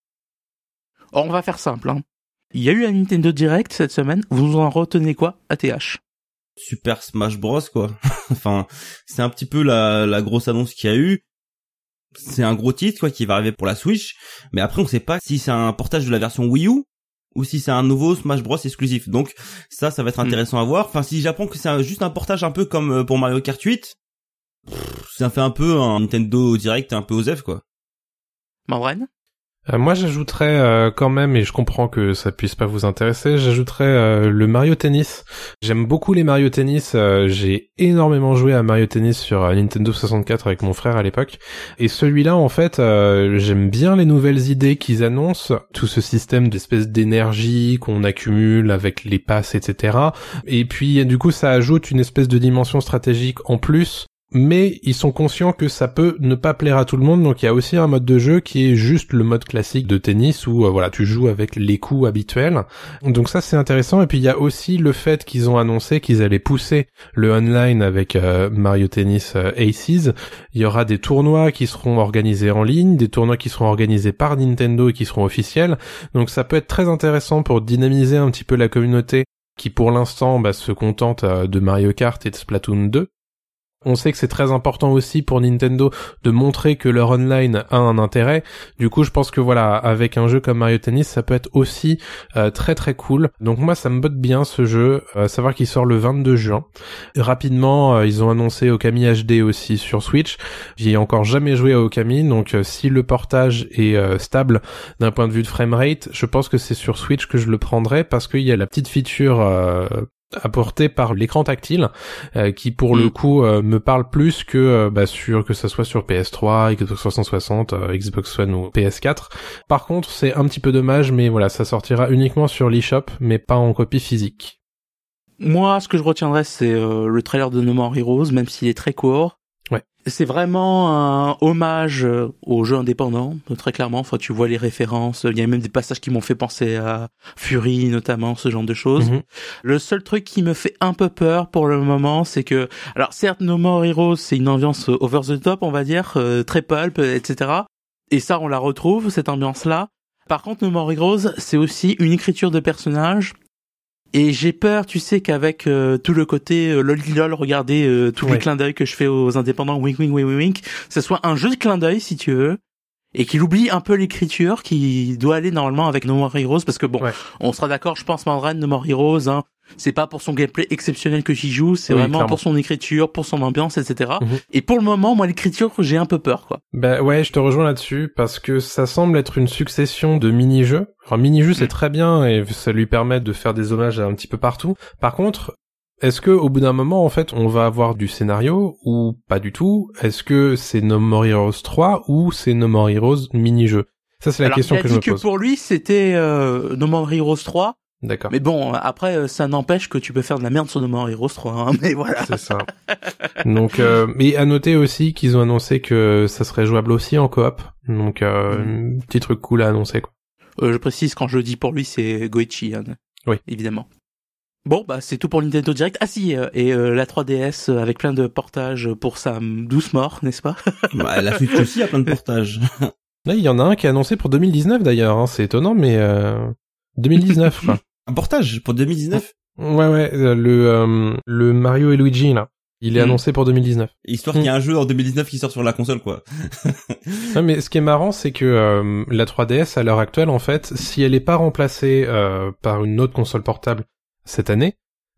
On va faire simple, hein. Il y a eu un Nintendo Direct cette semaine. Vous en retenez quoi, A T H? Super Smash Bros, quoi. Enfin, c'est un petit peu la, la grosse annonce qu'il y a eu. C'est un gros titre, quoi, qui va arriver pour la Switch. Mais après, on sait pas si c'est un portage de la version Wii U ou si c'est un nouveau Smash Bros exclusif. Donc, ça, ça va être intéressant mmh. à voir. Enfin, si j'apprends que c'est un, juste un portage un peu comme pour Mario Kart huit, pff, ça fait un peu un Nintendo Direct un peu osef, quoi. Marwan? Euh, moi, j'ajouterais euh, quand même, et je comprends que ça puisse pas vous intéresser, j'ajouterais euh, le Mario Tennis. J'aime beaucoup les Mario Tennis. Euh, j'ai énormément joué à Mario Tennis sur euh, Nintendo soixante-quatre avec mon frère à l'époque. Et celui-là, en fait, euh, j'aime bien les nouvelles idées qu'ils annoncent, tout ce système d'espèce d'énergie qu'on accumule avec les passes, et cetera. Et puis, du coup, ça ajoute une espèce de dimension stratégique en plus. Mais ils sont conscients que ça peut ne pas plaire à tout le monde, donc il y a aussi un mode de jeu qui est juste le mode classique de tennis où euh, voilà, tu joues avec les coups habituels. Donc ça c'est intéressant, et puis il y a aussi le fait qu'ils ont annoncé qu'ils allaient pousser le online avec euh, Mario Tennis euh, Aces. Il y aura des tournois qui seront organisés en ligne, des tournois qui seront organisés par Nintendo et qui seront officiels. Donc ça peut être très intéressant pour dynamiser un petit peu la communauté qui pour l'instant bah, se contente euh, de Mario Kart et de Splatoon deux. On sait que c'est très important aussi pour Nintendo de montrer que leur online a un intérêt. Du coup, je pense que voilà, avec un jeu comme Mario Tennis, ça peut être aussi euh, très très cool. Donc moi, ça me botte bien ce jeu. À savoir qu'il sort le vingt-deux juin. Rapidement, euh, ils ont annoncé Okami H D aussi sur Switch. J'y ai encore jamais joué à Okami, donc euh, si le portage est euh, stable d'un point de vue de framerate, je pense que c'est sur Switch que je le prendrai parce qu'il y a la petite feature euh, apporté par l'écran tactile euh, qui pour mmh. le coup euh, me parle plus que euh, bah, sur que ça soit sur P S trois, Xbox trois cent soixante, euh, Xbox One ou P S quatre. Par contre, c'est un petit peu dommage, mais voilà, ça sortira uniquement sur l'eShop mais pas en copie physique. Moi, ce que je retiendrai, c'est euh, le trailer de No More Heroes, même s'il est très court. Ouais. C'est vraiment un hommage aux jeux indépendants, très clairement. Enfin, tu vois les références. Il y a même des passages qui m'ont fait penser à Fury, notamment, ce genre de choses. Mm-hmm. Le seul truc qui me fait un peu peur pour le moment, c'est que, alors certes, No More Heroes, c'est une ambiance over the top, on va dire, euh, très pulp, et cetera. Et ça, on la retrouve, cette ambiance-là. Par contre, No More Heroes, c'est aussi une écriture de personnage. Et j'ai peur, tu sais, qu'avec euh, tout le côté euh, lolilol, regardez euh, tous ouais. les clins d'œil que je fais aux indépendants, wink wink wink wink, ce soit un jeu de clin d'œil, si tu veux, et qu'il oublie un peu l'écriture qui doit aller normalement avec No More Heroes, parce que bon, ouais. on sera d'accord, je pense, Mandran, No More Heroes, hein, c'est pas pour son gameplay exceptionnel que j'y joue, c'est oui, vraiment clairement. Pour son écriture, pour son ambiance, et cetera. Mm-hmm. Et pour le moment, moi, l'écriture, j'ai un peu peur, quoi. Bah ouais, je te rejoins là-dessus, parce que ça semble être une succession de mini-jeux. Alors, mini-jeux, mm. c'est très bien, et ça lui permet de faire des hommages un petit peu partout. Par contre, est-ce que au bout d'un moment, en fait, on va avoir du scénario, ou pas du tout? Est-ce que c'est No More Heroes trois, ou c'est No More Heroes mini-jeu? Ça, c'est la Alors, question que je me pose. Il a dit que pour lui, c'était euh, No More Heroes trois. D'accord. Mais bon, après, ça n'empêche que tu peux faire de la merde sur No More Heroes trois, hein, mais voilà. C'est ça. Donc, euh, mais à noter aussi qu'ils ont annoncé que ça serait jouable aussi en coop. Donc, euh, mmh. petit truc cool à annoncer, quoi. Euh, je précise, quand je dis pour lui, c'est Goichi, hein. Oui. Évidemment. Bon, bah, c'est tout pour Nintendo Direct. Ah si, euh, et euh, la trois D S euh, avec plein de portages pour sa douce mort, n'est-ce pas? Bah, la Switch aussi a plein de portages. Là, il y en a un qui est annoncé pour deux mille dix-neuf d'ailleurs, hein. C'est étonnant, mais euh, deux mille dix-neuf, quoi. Un portage pour deux mille dix-neuf? Ouais, ouais, euh, le euh, le Mario et Luigi, là. Il est mmh. annoncé pour deux mille dix-neuf. Histoire mmh. qu'il y ait un jeu en deux mille dix-neuf qui sort sur la console, quoi. Non, mais ce qui est marrant, c'est que euh, la trois D S, à l'heure actuelle, en fait, si elle est pas remplacée euh, par une autre console portable cette année,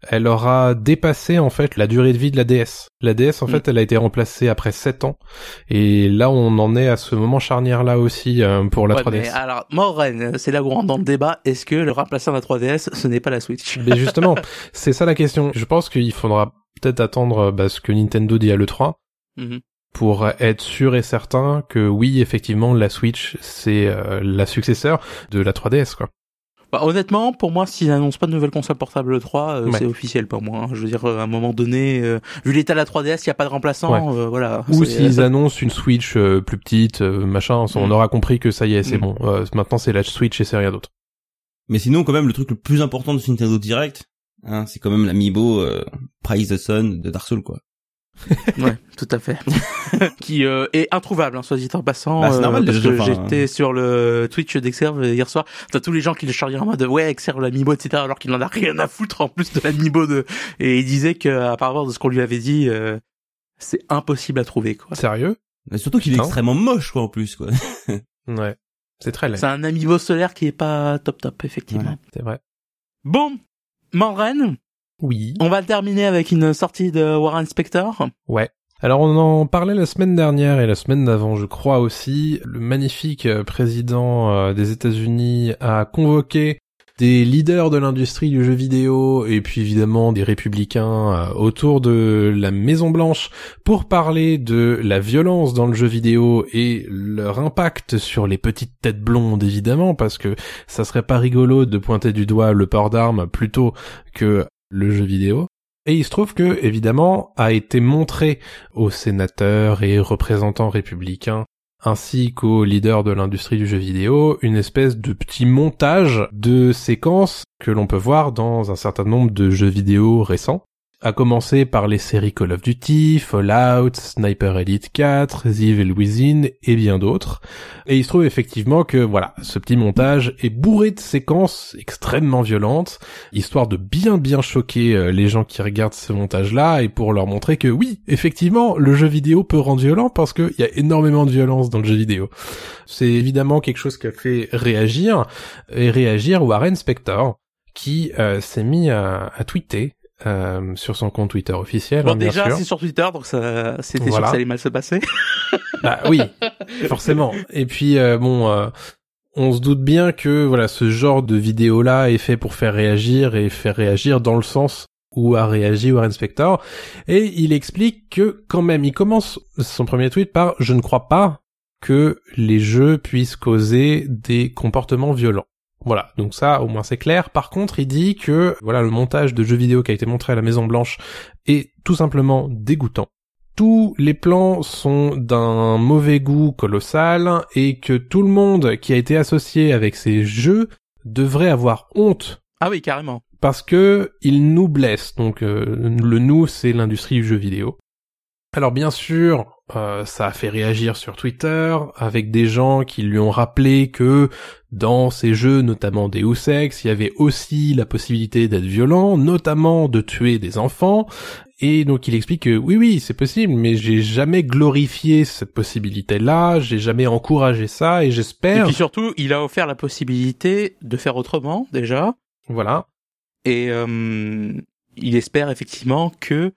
elle aura dépassé en fait la durée de vie de la D S. La D S en mmh. fait, elle a été remplacée après sept ans, et là on en est à ce moment charnière là aussi euh, pour la ouais, trois D S. Mais alors, Morren, c'est là où on rentre dans le débat. Est-ce que le remplaçant de la trois D S, ce n'est pas la Switch? Mais justement, c'est ça la question. Je pense qu'il faudra peut-être attendre bah, ce que Nintendo dit à l'E trois. Mmh. Pour être sûr et certain que oui, effectivement, la Switch, c'est euh, la successeur de la trois D S, quoi. Bah, honnêtement, pour moi, s'ils n'annoncent pas de nouvelle console portable trois, euh, ouais. c'est officiel pour moi. Hein. Je veux dire, à un moment donné, euh, vu l'état de la trois D S, il n'y a pas de remplaçant, ouais. euh, voilà. Ou c'est... s'ils annoncent une Switch euh, plus petite, euh, machin, on mm. aura compris que ça y est, c'est mm. bon. Euh, maintenant, c'est la Switch et c'est rien d'autre. Mais sinon, quand même, le truc le plus important de ce Nintendo Direct, hein, c'est quand même l'amiibo euh, Praise the Sun de Dark Souls, quoi. Ouais, tout à fait. Qui euh, est introuvable, hein, soit dit en passant. Bah, c'est normal, euh, parce déjà, que enfin, j'étais hein. sur le Twitch d'Exerve hier soir. T'as tous les gens qui le chargent en mode ouais, Exerve l'amiibo, et cetera. Alors qu'il en a rien à foutre en plus de l'amiibo de. Et il disait que, à part de ce qu'on lui avait dit, euh, c'est impossible à trouver, quoi. Sérieux? Mais surtout qu'il est extrêmement moche, quoi, en plus, quoi. Ouais, c'est très laid. C'est un amiibo solaire qui est pas top top, effectivement. Ouais, c'est vrai. Bon, Morren. Oui. On va le terminer avec une sortie de Warren Spector. Ouais. Alors on en parlait la semaine dernière et la semaine d'avant, je crois aussi. Le magnifique président des États-Unis a convoqué des leaders de l'industrie du jeu vidéo et puis évidemment des républicains autour de la Maison Blanche pour parler de la violence dans le jeu vidéo et leur impact sur les petites têtes blondes, évidemment, parce que ça serait pas rigolo de pointer du doigt le port d'armes plutôt que le jeu vidéo. Et il se trouve que, évidemment, a été montré aux sénateurs et représentants républicains ainsi qu'aux leaders de l'industrie du jeu vidéo une espèce de petit montage de séquences que l'on peut voir dans un certain nombre de jeux vidéo récents. À commencer par les séries Call of Duty, Fallout, Sniper Elite quatre, The Evil Within et bien d'autres. Et il se trouve effectivement que voilà, ce petit montage est bourré de séquences extrêmement violentes, histoire de bien bien choquer les gens qui regardent ce montage-là et pour leur montrer que oui, effectivement, le jeu vidéo peut rendre violent parce qu'il y a énormément de violence dans le jeu vidéo. C'est évidemment quelque chose qui a fait réagir, et réagir Warren Spector, qui euh, s'est mis à, à tweeter Euh, sur son compte Twitter officiel. Bon, hein, bien déjà, sûr. c'est sur Twitter, donc ça, c'était voilà. sûr que ça allait mal se passer. Bah oui, forcément. Et puis, euh, bon, euh, on se doute bien que voilà, ce genre de vidéo-là est fait pour faire réagir et faire réagir dans le sens où a réagi Warren Spector. Et il explique que, quand même, il commence son premier tweet par « Je ne crois pas que les jeux puissent causer des comportements violents ». Voilà, donc ça, au moins c'est clair. Par contre, il dit que, voilà, le montage de jeux vidéo qui a été montré à la Maison Blanche est tout simplement dégoûtant. Tous les plans sont d'un mauvais goût colossal et que tout le monde qui a été associé avec ces jeux devrait avoir honte. Ah oui, carrément. Parce que ils nous blessent. Donc, euh, le nous, c'est l'industrie du jeu vidéo. Alors bien sûr, euh, ça a fait réagir sur Twitter, avec des gens qui lui ont rappelé que dans ces jeux, notamment Deus Ex, il y avait aussi la possibilité d'être violent, notamment de tuer des enfants, et donc il explique que oui oui c'est possible, mais j'ai jamais glorifié cette possibilité-là, j'ai jamais encouragé ça, et j'espère... Et puis surtout, il a offert la possibilité de faire autrement, déjà. Voilà. Et euh, il espère effectivement que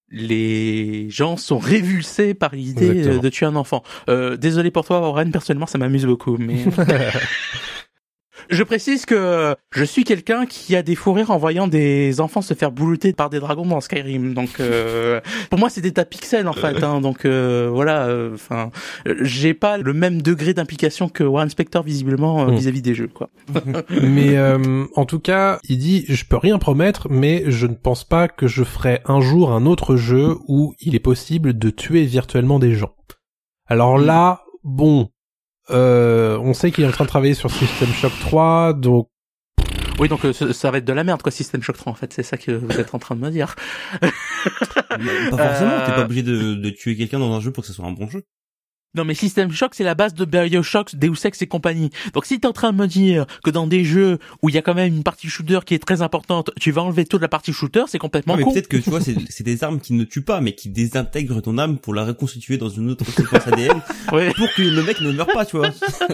les gens sont révulsés par l'idée Exactement. de tuer un enfant. Euh, désolé pour toi, Warren, personnellement, ça m'amuse beaucoup, mais... Je précise que je suis quelqu'un qui a des fous rires en voyant des enfants se faire boulotter par des dragons dans Skyrim. Donc, euh, pour moi, c'est des tas pixels, en fait. Hein, donc, euh, voilà. Enfin, euh, j'ai pas le même degré d'implication que Warren Spector, visiblement, euh, mmh. vis-à-vis des jeux, quoi. Mais euh, en tout cas, il dit, je peux rien promettre, mais je ne pense pas que je ferai un jour un autre jeu où il est possible de tuer virtuellement des gens. Alors là, bon... Euh, on sait qu'il est en train de travailler sur System Shock trois, donc... Oui, donc euh, ça va être de la merde, quoi, System Shock trois, en fait, c'est ça que vous êtes en train de me dire. Pas forcément, euh... t'es pas obligé de, de tuer quelqu'un dans un jeu pour que ce soit un bon jeu. Non, mais System Shock, c'est la base de BioShock, Deus Ex et compagnie. Donc si t'es en train de me dire que dans des jeux où il y a quand même une partie shooter qui est très importante, tu vas enlever toute la partie shooter, c'est complètement non, mais con. Peut-être que tu vois, c'est, c'est des armes qui ne tuent pas, mais qui désintègrent ton âme pour la reconstituer dans une autre séquence A D N, Ouais. pour que le mec ne meure pas, tu vois.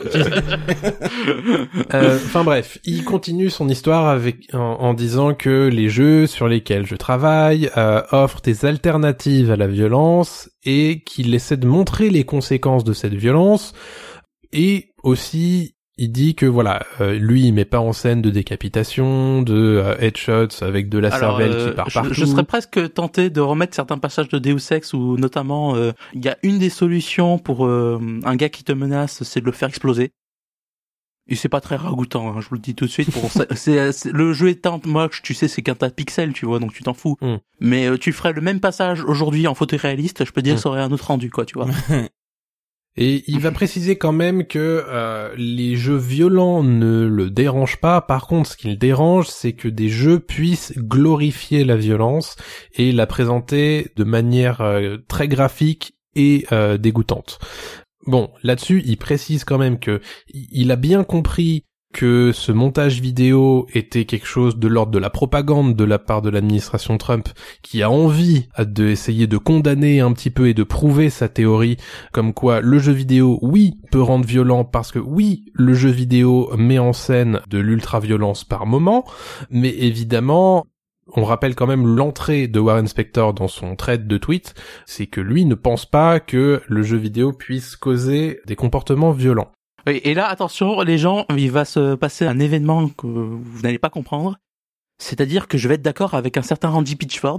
Euh, Enfin bref, il continue son histoire avec en, en disant que les jeux sur lesquels je travaille euh, offrent des alternatives à la violence et qu'il essaie de montrer les conséquences de cette violence. Et aussi, il dit que voilà, euh, lui il met pas en scène de décapitation, de euh, headshots avec de la Alors, cervelle euh, qui part je, partout. je serais presque tenté de remettre certains passages de Deus Ex où notamment il euh, y a une des solutions pour euh, un gars qui te menace, c'est de le faire exploser. Et c'est pas très ragoûtant, hein, je vous le dis tout de suite. Pour c'est, c'est, c'est, le jeu étant moche, tu sais, c'est qu'un tas de pixels, tu vois, donc tu t'en fous. Mm. Mais euh, tu ferais le même passage aujourd'hui en photoréaliste, je peux dire Mm. que ça aurait un autre rendu, quoi, tu vois. Et il va préciser quand même que euh, les jeux violents ne le dérangent pas. Par contre, ce qui le dérange, c'est que des jeux puissent glorifier la violence et la présenter de manière euh, très graphique et euh, dégoûtante. Bon, là-dessus, il précise quand même que il a bien compris que ce montage vidéo était quelque chose de l'ordre de la propagande de la part de l'administration Trump, qui a envie de essayer de condamner un petit peu et de prouver sa théorie, comme quoi le jeu vidéo, oui, peut rendre violent parce que oui, le jeu vidéo met en scène de l'ultra-violence par moment, mais évidemment, on rappelle quand même l'entrée de Warren Spector dans son thread de tweet, c'est que lui ne pense pas que le jeu vidéo puisse causer des comportements violents. Oui, et là, attention, les gens, il va se passer un événement que vous n'allez pas comprendre. C'est-à-dire que je vais être d'accord avec un certain Randy Pitchford.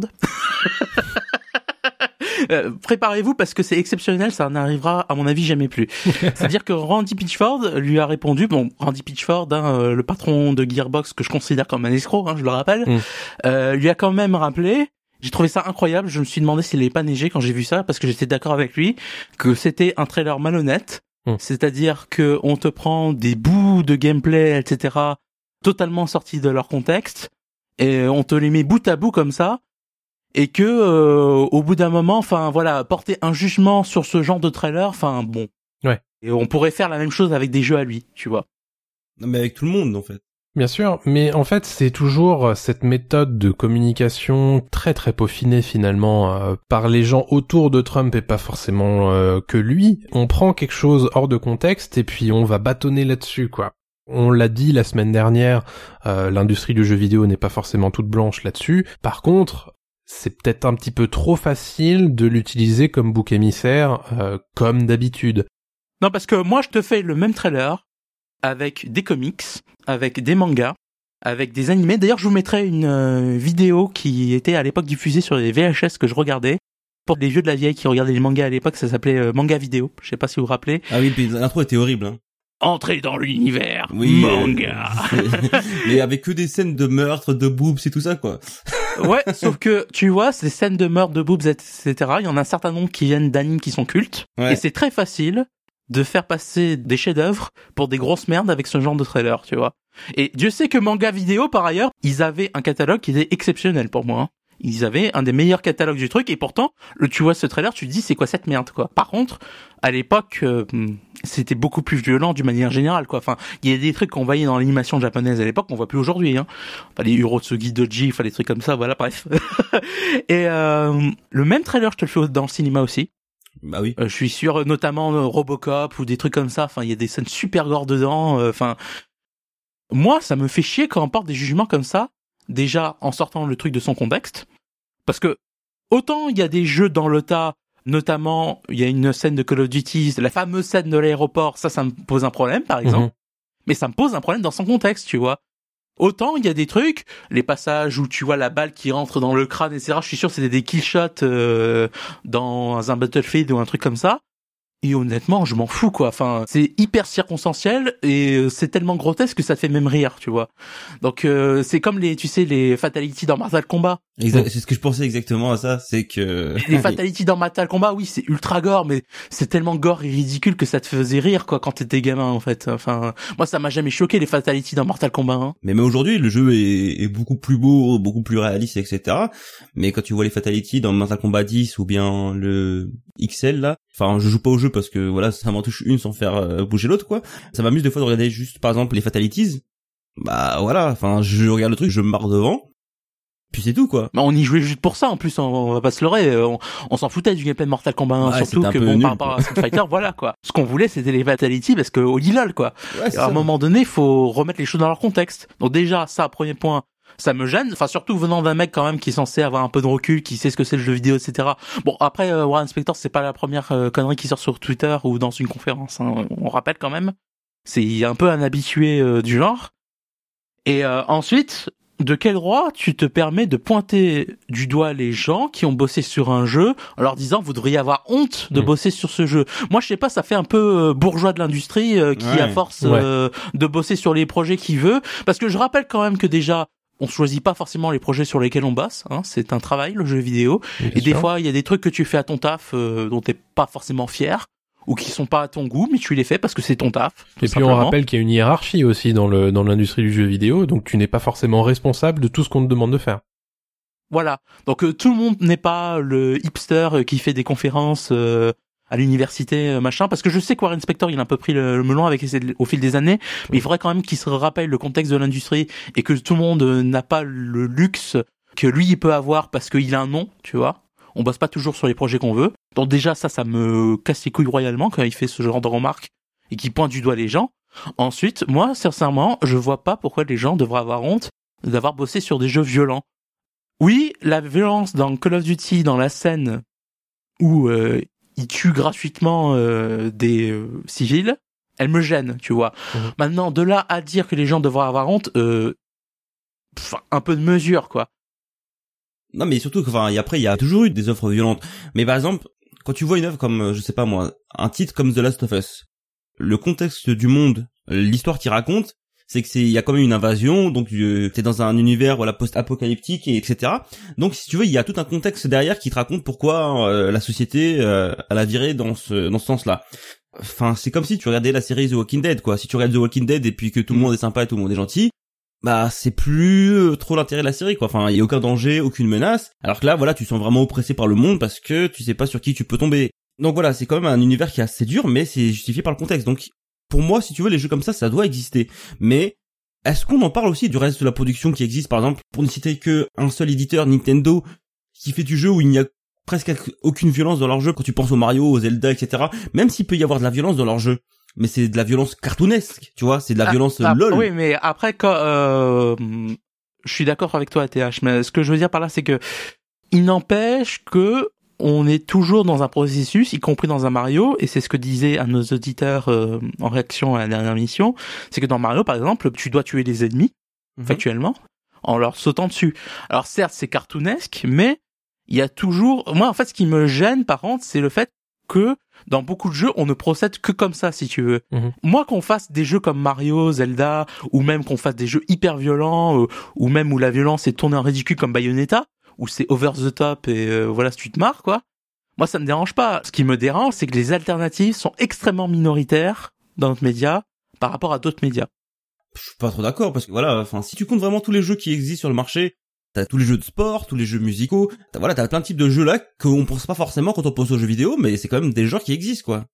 Euh, préparez-vous parce que c'est exceptionnel, ça n'arrivera à mon avis jamais plus. C'est-à-dire que Randy Pitchford lui a répondu, bon, Randy Pitchford, hein, euh, le patron de Gearbox que je considère comme un escroc, hein, je le rappelle, mm. euh, lui a quand même rappelé, j'ai trouvé ça incroyable, je me suis demandé s'il n'avait pas neigé quand j'ai vu ça parce que j'étais d'accord avec lui, que c'était un trailer malhonnête, mm. c'est-à-dire que on te prend des bouts de gameplay, et cetera, totalement sortis de leur contexte, et on te les met bout à bout comme ça, et que euh, au bout d'un moment, enfin voilà, porter un jugement sur ce genre de trailer, enfin bon. Ouais. Et on pourrait faire la même chose avec des jeux à lui, tu vois. Non mais avec tout le monde en fait. Bien sûr, mais en fait c'est toujours cette méthode de communication très très peaufinée finalement euh, par les gens autour de Trump et pas forcément euh, que lui. On prend quelque chose hors de contexte et puis on va bâtonner là-dessus quoi. On l'a dit la semaine dernière, euh, l'industrie du jeu vidéo n'est pas forcément toute blanche là-dessus. Par contre, c'est peut-être un petit peu trop facile de l'utiliser comme bouc émissaire, euh, comme d'habitude. Non, parce que moi, je te fais le même trailer avec des comics, avec des mangas, avec des animés. D'ailleurs, je vous mettrai une euh, vidéo qui était à l'époque diffusée sur les V H S que je regardais. Pour les vieux de la vieille qui regardaient les mangas à l'époque, ça s'appelait euh, Manga Vidéo. Je sais pas si vous vous rappelez. Ah oui, puis l'intro était horrible, hein. Entrer dans l'univers, oui, manga. Euh, mais avec que des scènes de meurtre, de boobs et tout ça, quoi. Ouais, sauf que, tu vois, ces scènes de meurtre, de boobs, et cetera, il y en a un certain nombre qui viennent d'animes qui sont cultes. Ouais. Et c'est très facile de faire passer des chefs-d'œuvre pour des grosses merdes avec ce genre de trailer, tu vois. Et Dieu sait que Manga Vidéo, par ailleurs, ils avaient un catalogue qui était exceptionnel pour moi, hein. Ils avaient un des meilleurs catalogues du truc et pourtant, le, tu vois ce trailer, tu te dis c'est quoi cette merde quoi. Par contre, à l'époque, euh, c'était beaucoup plus violent d'une manière générale quoi. Enfin, il y a des trucs qu'on voyait dans l'animation japonaise à l'époque qu'on voit plus aujourd'hui. Hein. Enfin, les Urotsugi Doji, enfin les trucs comme ça, voilà, bref. Et euh, le même trailer, je te le fais dans le cinéma aussi. Bah oui. Euh, je suis sûr, notamment euh, Robocop ou des trucs comme ça. Enfin, il y a des scènes super gore dedans. Enfin, euh, moi, ça me fait chier quand on porte des jugements comme ça. Déjà en sortant le truc de son contexte, parce que autant il y a des jeux dans le tas, notamment il y a une scène de Call of Duty, la fameuse scène de l'aéroport, ça ça me pose un problème par exemple, mmh. mais ça me pose un problème dans son contexte, tu vois. Autant il y a des trucs, les passages où tu vois la balle qui rentre dans le crâne, et cetera. Je suis sûr que c'était des killshots euh, dans un Battlefield ou un truc comme ça. Et honnêtement, je m'en fous, quoi. Enfin, c'est hyper circonstanciel et c'est tellement grotesque que ça te fait même rire, tu vois. Donc, euh, c'est comme les, tu sais, les fatalities dans Mortal Kombat. Exact, c'est ce que je pensais exactement à ça, c'est que... Les fatalities dans Mortal Kombat, oui, c'est ultra gore, mais c'est tellement gore et ridicule que ça te faisait rire, quoi, quand t'étais gamin, en fait. Enfin, moi, ça m'a jamais choqué, les fatalities dans Mortal Kombat, hein. Mais, mais aujourd'hui, le jeu est, est beaucoup plus beau, beaucoup plus réaliste, et cetera. Mais quand tu vois les fatalities dans Mortal Kombat dix ou bien le X L, là, enfin, je joue pas au jeu parce que, voilà, ça m'en touche une sans faire euh, bouger l'autre, quoi. Ça m'amuse des fois de regarder juste, par exemple, les fatalities. Bah, voilà, enfin, je regarde le truc, je me marre devant. Puis c'est tout, quoi. Bah, on y jouait juste pour ça, en plus, on, on va pas se leurrer, on, on s'en foutait du gameplay de Mortal Kombat un, ouais, surtout que bon, nul, par rapport à Street Fighter, voilà, quoi. Ce qu'on voulait, c'était les fatalities, parce que, au lol, quoi. Ouais, à un moment donné, il faut remettre les choses dans leur contexte. Donc déjà, ça, premier point, ça me gêne, enfin, surtout venant d'un mec, quand même, qui est censé avoir un peu de recul, qui sait ce que c'est le jeu vidéo, et cetera. Bon, après, euh, Warren Spector, c'est pas la première euh, connerie qui sort sur Twitter ou dans une conférence, hein. On rappelle quand même. C'est un peu un habitué euh, du genre. Et euh, ensuite, de quel droit tu te permets de pointer du doigt les gens qui ont bossé sur un jeu en leur disant vous devriez avoir honte de mmh. bosser sur ce jeu. Moi je sais pas, ça fait un peu euh, bourgeois de l'industrie euh, qui ouais. à force euh, ouais. de bosser sur les projets qu'il veut, parce que je rappelle quand même que déjà on choisit pas forcément les projets sur lesquels on bosse, hein, c'est un travail le jeu vidéo. Bien et sûr. Des fois il y a des trucs que tu fais à ton taf euh, dont t'es pas forcément fier, ou qui sont pas à ton goût, mais tu les fais parce que c'est ton taf. Et puis on rappelle qu'il y a une hiérarchie aussi dans le dans l'industrie du jeu vidéo, donc tu n'es pas forcément responsable de tout ce qu'on te demande de faire. Voilà. Donc euh, tout le monde n'est pas le hipster euh, qui fait des conférences euh, à l'université euh, machin, parce que je sais que Warren Spector il a un peu pris le, le melon avec au fil des années, mais il faudrait quand même qu'il se rappelle le contexte de l'industrie et que tout le monde euh, n'a pas le luxe que lui il peut avoir parce qu'il a un nom, tu vois. On bosse pas toujours sur les projets qu'on veut. Donc déjà, ça, ça me casse les couilles royalement quand il fait ce genre de remarques et qu'il pointe du doigt les gens. Ensuite, moi, sincèrement, je vois pas pourquoi les gens devraient avoir honte d'avoir bossé sur des jeux violents. Oui, la violence dans Call of Duty, dans la scène où euh, il tue gratuitement euh, des euh, civils, elle me gêne, tu vois. Mmh. Maintenant, de là à dire que les gens devraient avoir honte, euh, pff, un peu de mesure, quoi. Non, mais surtout, enfin, après, il y a toujours eu des offres violentes. Mais par exemple, quand tu vois une œuvre comme, je sais pas moi, un titre comme The Last of Us, le contexte du monde, l'histoire qu'il raconte, c'est que c'est, il y a quand même une invasion, donc euh, t'es dans un univers, voilà, post-apocalyptique, et etc. Donc, si tu veux, il y a tout un contexte derrière qui te raconte pourquoi euh, la société, euh, elle a viré dans ce, dans ce sens-là. Enfin, c'est comme si tu regardais la série The Walking Dead, quoi. Si tu regardes The Walking Dead et puis que tout le monde est sympa et tout le monde est gentil, bah c'est plus euh, trop l'intérêt de la série, quoi. Enfin, il y a aucun danger, aucune menace. Alors que là, voilà, tu te sens vraiment oppressé par le monde parce que tu sais pas sur qui tu peux tomber. Donc voilà, c'est quand même un univers qui est assez dur, mais c'est justifié par le contexte. Donc pour moi, si tu veux, les jeux comme ça, ça doit exister. Mais est-ce qu'on en parle aussi du reste de la production qui existe, par exemple, pour ne citer que un seul éditeur, Nintendo, qui fait du jeu où il n'y a presque aucune violence dans leur jeu quand tu penses aux Mario, aux Zelda, et cetera. Même s'il peut y avoir de la violence dans leur jeu. Mais c'est de la violence cartoonesque, tu vois, c'est de la ah, violence ah, lol. Oui, mais après, quand, euh, je suis d'accord avec toi, T H, mais ce que je veux dire par là, c'est que il n'empêche que on est toujours dans un processus, y compris dans un Mario, et c'est ce que disait un de nos auditeurs euh, en réaction à la dernière mission, c'est que dans Mario, par exemple, tu dois tuer des ennemis, mm-hmm. factuellement, en leur sautant dessus. Alors certes, c'est cartoonesque, mais il y a toujours... Moi, en fait, ce qui me gêne, par contre, c'est le fait que dans beaucoup de jeux, on ne procède que comme ça, si tu veux. Mmh. Moi, qu'on fasse des jeux comme Mario, Zelda, ou même qu'on fasse des jeux hyper violents, euh, ou même où la violence est tournée en ridicule comme Bayonetta, où c'est over the top et euh, voilà, si tu te marres, quoi. Moi, ça me dérange pas. Ce qui me dérange, c'est que les alternatives sont extrêmement minoritaires dans notre média par rapport à d'autres médias. Je suis pas trop d'accord, parce que voilà, enfin, si tu comptes vraiment tous les jeux qui existent sur le marché, t'as tous les jeux de sport, tous les jeux musicaux, t'as, voilà, t'as plein de types de jeux là qu'on pense pas forcément quand on pense aux jeux vidéo, mais c'est quand même des genres qui existent, quoi.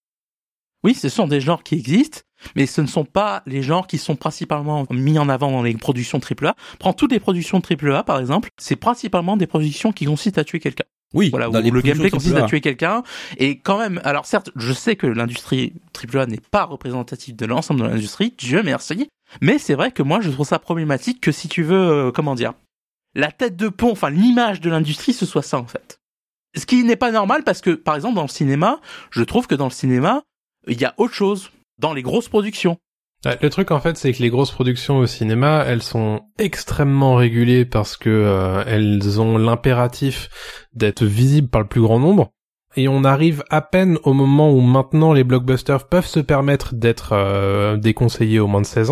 Oui, ce sont des genres qui existent, mais ce ne sont pas les genres qui sont principalement mis en avant dans les productions triple A. Prends toutes les productions triple A, par exemple, c'est principalement des productions qui consistent à tuer quelqu'un. Oui, voilà, où le gameplay consiste à tuer quelqu'un. Et quand même, alors certes, je sais que l'industrie triple A n'est pas représentative de l'ensemble de l'industrie, Dieu merci, mais c'est vrai que moi, je trouve ça problématique que si tu veux, euh, comment dire, la tête de pont, enfin l'image de l'industrie, ce soit ça en fait. Ce qui n'est pas normal parce que, par exemple, dans le cinéma, je trouve que dans le cinéma, il y a autre chose. Dans les grosses productions. Le truc en fait, c'est que les grosses productions au cinéma, elles sont extrêmement régulées parce que euh, elles ont l'impératif d'être visibles par le plus grand nombre. Et on arrive à peine au moment où maintenant les blockbusters peuvent se permettre d'être euh, déconseillés aux moins de seize ans.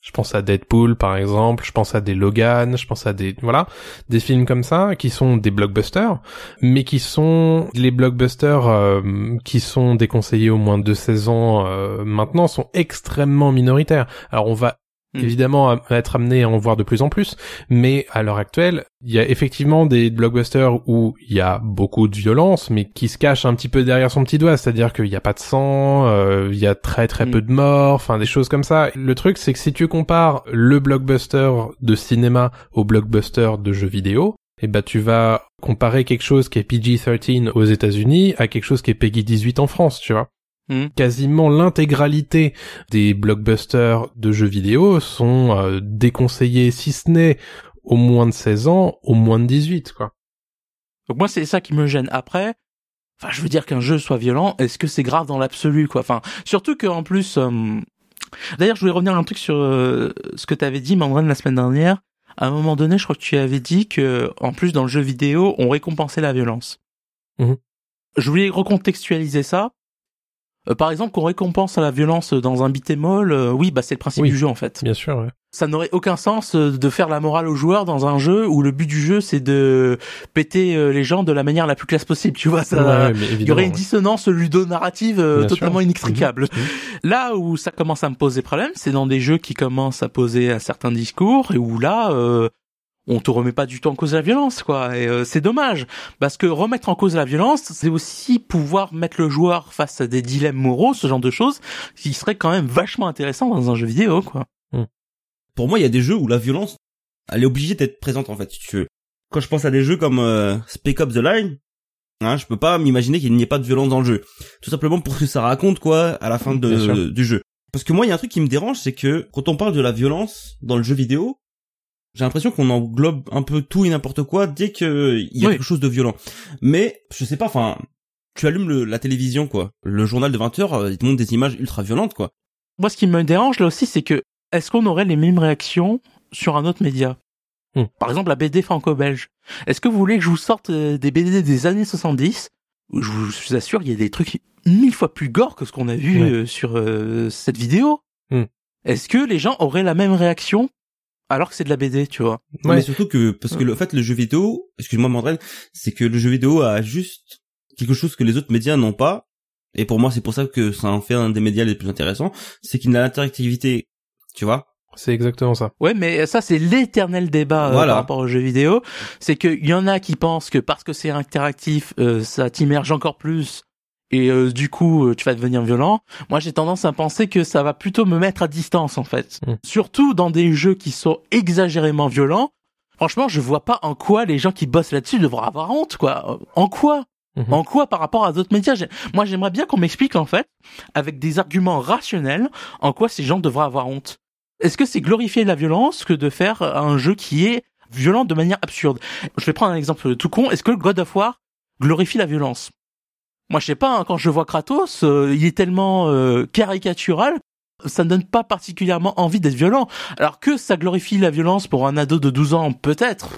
Je pense à Deadpool, par exemple, je pense à des Logan, je pense à des, voilà, des films comme ça, qui sont des blockbusters, mais qui sont, les blockbusters euh, qui sont déconseillés au moins de seize ans euh, maintenant, sont extrêmement minoritaires. Alors on va Mmh. évidemment à être amené à en voir de plus en plus, mais à l'heure actuelle, il y a effectivement des blockbusters où il y a beaucoup de violence, mais qui se cachent un petit peu derrière son petit doigt, c'est-à-dire qu'il n'y a pas de sang, euh, il y a très très mmh. peu de morts, enfin des choses comme ça. Le truc, c'est que si tu compares le blockbuster de cinéma au blockbuster de jeux vidéo, eh ben tu vas comparer quelque chose qui est P G treize aux États-Unis à quelque chose qui est Peggy dix-huit en France, tu vois. Mmh. Quasiment l'intégralité des blockbusters de jeux vidéo sont euh, déconseillés, si ce n'est au moins de seize ans, au moins de dix-huit, quoi. Donc moi, c'est ça qui me gêne. Après, enfin, je veux dire qu'un jeu soit violent, est-ce que c'est grave dans l'absolu, quoi? Enfin, surtout qu'en plus... Euh... D'ailleurs, je voulais revenir à un truc sur euh, ce que t'avais dit, Mandren, la semaine dernière. À un moment donné, je crois que tu avais dit que, en plus, dans le jeu vidéo, on récompensait la violence. Mmh. Je voulais recontextualiser ça. Euh, par exemple, qu'on récompense à la violence dans un beat'em all, euh, oui, bah c'est le principe oui, du jeu en fait. Bien sûr. Ouais. Ça n'aurait aucun sens euh, de faire la morale aux joueurs dans un jeu où le but du jeu c'est de péter euh, les gens de la manière la plus classe possible. Tu vois, ça, ouais, il y aurait une ouais. dissonance ludo-narrative euh, totalement sûr. inextricable. Mmh. Là où ça commence à me poser problème, c'est dans des jeux qui commencent à poser un certain discours et où là. Euh, on te remet pas du tout en cause la violence, quoi. Et euh, c'est dommage, parce que remettre en cause la violence, c'est aussi pouvoir mettre le joueur face à des dilemmes moraux, ce genre de choses, qui serait quand même vachement intéressant dans un jeu vidéo, quoi. Mmh. Pour moi, il y a des jeux où la violence, elle est obligée d'être présente, en fait, si tu veux. Quand je pense à des jeux comme euh, Spec Ops The Line, hein, je peux pas m'imaginer qu'il n'y ait pas de violence dans le jeu. Tout simplement pour ce que ça raconte, quoi, à la fin de, de, du jeu. Parce que moi, il y a un truc qui me dérange, c'est que quand on parle de la violence dans le jeu vidéo, j'ai l'impression qu'on englobe un peu tout et n'importe quoi dès que il y a oui. quelque chose de violent. Mais, je sais pas, enfin, tu allumes le, la télévision, quoi. Le journal de vingt heures, il te montre des images ultra violentes, quoi. Moi, ce qui me dérange, là aussi, c'est que, est-ce qu'on aurait les mêmes réactions sur un autre média? Hmm. Par exemple, la B D franco-belge. Est-ce que vous voulez que je vous sorte des B D des années soixante-dix? Je vous assure, il y a des trucs mille fois plus gore que ce qu'on a vu ouais. euh, sur euh, cette vidéo. Hmm. Est-ce que les gens auraient la même réaction alors que c'est de la B D, tu vois? Ouais. Mais surtout que, parce que le en fait, le jeu vidéo, excuse-moi Mandren, c'est que le jeu vidéo a juste quelque chose que les autres médias n'ont pas. Et pour moi, c'est pour ça que ça en fait un des médias les plus intéressants, c'est qu'il a l'interactivité, tu vois? C'est exactement ça. Ouais, mais ça, c'est l'éternel débat voilà. euh, par rapport aux jeux vidéo. C'est qu'il y en a qui pensent que parce que c'est interactif, euh, ça t'immerge encore plus. Et euh, du coup, tu vas devenir violent. Moi, j'ai tendance à penser que ça va plutôt me mettre à distance, en fait. Mmh. Surtout dans des jeux qui sont exagérément violents. Franchement, je vois pas en quoi les gens qui bossent là-dessus devraient avoir honte, quoi. En quoi ? Mmh. En quoi par rapport à d'autres médias ? J'ai... Moi, j'aimerais bien qu'on m'explique, en fait, avec des arguments rationnels, en quoi ces gens devraient avoir honte. Est-ce que c'est glorifier la violence que de faire un jeu qui est violent de manière absurde ? Je vais prendre un exemple tout con. Est-ce que God of War glorifie la violence ? Moi, je sais pas, hein, quand je vois Kratos, euh, il est tellement euh, caricatural, ça ne donne pas particulièrement envie d'être violent. Alors que ça glorifie la violence pour un ado de douze ans, peut-être.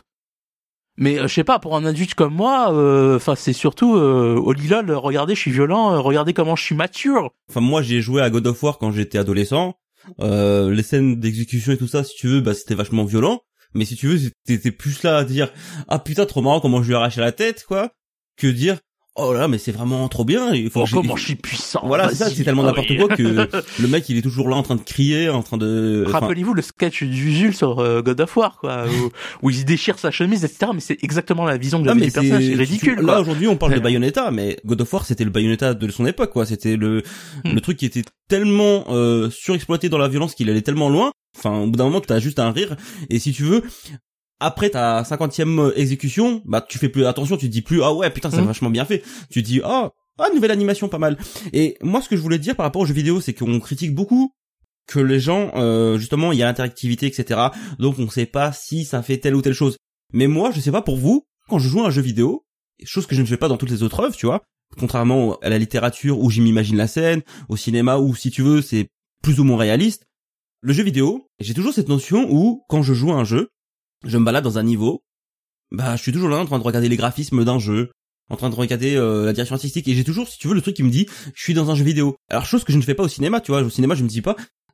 Mais euh, je sais pas, pour un adulte comme moi, enfin euh, c'est surtout euh, oh lol, regardez, je suis violent, euh, regardez comment je suis mature. Enfin, moi, j'ai joué à God of War quand j'étais adolescent. Euh, les scènes d'exécution et tout ça, si tu veux, bah c'était vachement violent. Mais si tu veux, t'étais plus là à dire ah putain, trop marrant comment je lui ai arraché la tête, quoi, que dire oh là, mais c'est vraiment trop bien. Il faut oh, que comment je suis puissant. Voilà, c'est ça, c'est tellement ah, n'importe oui. quoi que le mec, il est toujours là en train de crier, en train de... Rappelez-vous le sketch d'Usul sur euh, God of War, quoi, où, où il se déchire sa chemise, et cetera. Mais c'est exactement la vision que j'avais ah, du personnage. C'est ridicule, tu... quoi. Là, aujourd'hui, on parle de Bayonetta, mais God of War, c'était le Bayonetta de son époque, quoi. C'était le, hmm. le truc qui était tellement euh, surexploité dans la violence qu'il allait tellement loin. Enfin, au bout d'un moment, t'as juste un rire. Et si tu veux... Après ta cinquantième exécution, bah tu fais plus attention, tu te dis plus ah ouais putain c'est mmh. vachement bien fait. Tu te dis ah ah nouvelle animation pas mal. Et moi ce que je voulais dire par rapport aux jeux vidéo, c'est qu'on critique beaucoup que les gens euh, justement il y a l'interactivité et cetera. Donc on sait pas si ça fait telle ou telle chose. Mais moi je sais pas pour vous, quand je joue à un jeu vidéo, chose que je ne fais pas dans toutes les autres œuvres, tu vois, contrairement à la littérature où j'y m'imagine la scène, au cinéma où si tu veux c'est plus ou moins réaliste. Le jeu vidéo, j'ai toujours cette notion où quand je joue à un jeu, je me balade dans un niveau, bah je suis toujours là en train de regarder les graphismes d'un jeu, en train de regarder euh, la direction artistique, et j'ai toujours, si tu veux, le truc qui me dit je suis dans un jeu vidéo. Alors chose que je ne fais pas au cinéma, tu vois, au cinéma je me dis pas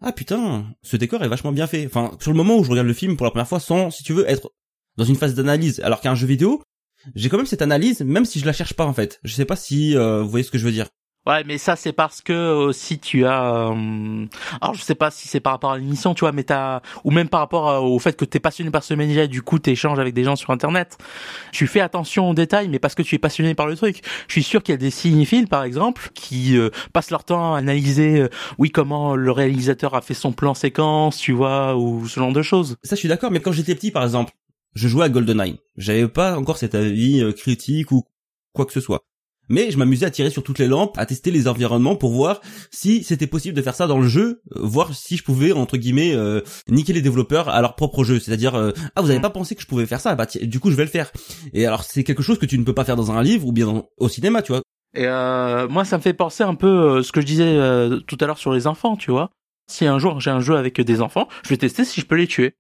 ah putain, ce décor est vachement bien fait. Enfin, sur le moment où je regarde le film pour la première fois sans, si tu veux, être dans une phase d'analyse, alors qu'un jeu vidéo, j'ai quand même cette analyse, même si je la cherche pas en fait. Je sais pas si euh, vous voyez ce que je veux dire. Ouais, mais ça c'est parce que aussi tu as, euh... alors je sais pas si c'est par rapport à l'émission, tu vois, mais t'as, ou même par rapport au fait que t'es passionné par ce média, du coup t'échanges avec des gens sur Internet. Tu fais attention aux détails, mais parce que tu es passionné par le truc. Je suis sûr qu'il y a des cinéphiles, par exemple, qui euh, passent leur temps à analyser, euh, oui, comment le réalisateur a fait son plan séquence, tu vois, ou ce genre de choses. Ça, je suis d'accord, mais quand j'étais petit, par exemple, je jouais à GoldenEye. J'avais pas encore cet avis euh, critique ou quoi que ce soit. Mais je m'amusais à tirer sur toutes les lampes, à tester les environnements pour voir si c'était possible de faire ça dans le jeu, euh, voir si je pouvais, entre guillemets, euh, niquer les développeurs à leur propre jeu. C'est-à-dire, euh, ah, vous avez pas pensé que je pouvais faire ça? Bah, du coup, je vais le faire. Et alors, c'est quelque chose que tu ne peux pas faire dans un livre ou bien dans, au cinéma, tu vois. Et euh, moi, ça me fait penser un peu euh, ce que je disais euh, tout à l'heure sur les enfants, tu vois. Si un jour j'ai un jeu avec des enfants, je vais tester si je peux les tuer.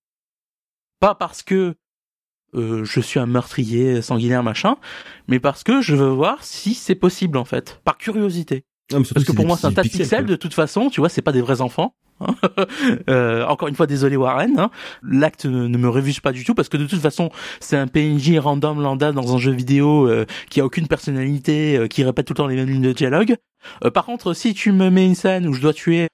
Pas parce que Euh, je suis un meurtrier sanguinaire machin, mais parce que je veux voir si c'est possible en fait, par curiosité. Non, parce que pour moi c'est un tas de pixels de toute façon, tu vois, c'est pas des vrais enfants. Hein. euh, encore une fois désolé Warren, hein. L'acte ne me révuse pas du tout parce que de toute façon c'est un P N J random lambda dans un jeu vidéo euh, qui a aucune personnalité, euh, qui répète tout le temps les mêmes lignes de dialogue. Euh, par contre si tu me mets une scène où je dois tuer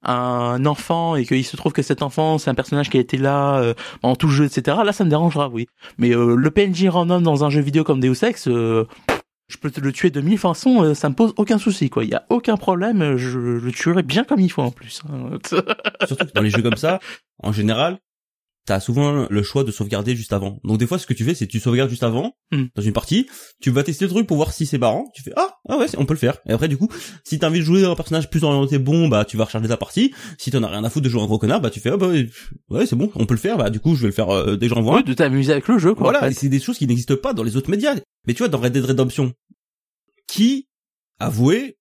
un enfant et qu'il se trouve que cet enfant c'est un personnage qui a été là euh, en tout jeu, etc., là ça me dérangera, oui, mais euh, le P N J random dans un jeu vidéo comme Deus Ex, euh, je peux te le tuer de mille façons, euh, ça me pose aucun souci, quoi. Il y a aucun problème, je le tuerai bien comme il faut en plus, hein. Surtout que dans les jeux comme ça, en général, t'as souvent le choix de sauvegarder juste avant. Donc des fois, ce que tu fais, c'est que tu sauvegardes juste avant, mm. dans une partie, tu vas tester le truc pour voir si c'est marrant, tu fais, ah, ah ouais, on peut le faire. Et après, du coup, si t'as envie de jouer un personnage plus orienté bon, bah, tu vas recharger ta partie. Si t'en as rien à foutre de jouer un gros connard, bah, tu fais, ah bah, ouais, c'est bon, on peut le faire, bah, du coup, je vais le faire, euh, dès que j'en vois. Oui, de t'amuser avec le jeu, quoi. Voilà, et c'est des choses qui n'existent pas dans les autres médias. Mais tu vois, dans Red Dead Redemption, qui, avoué,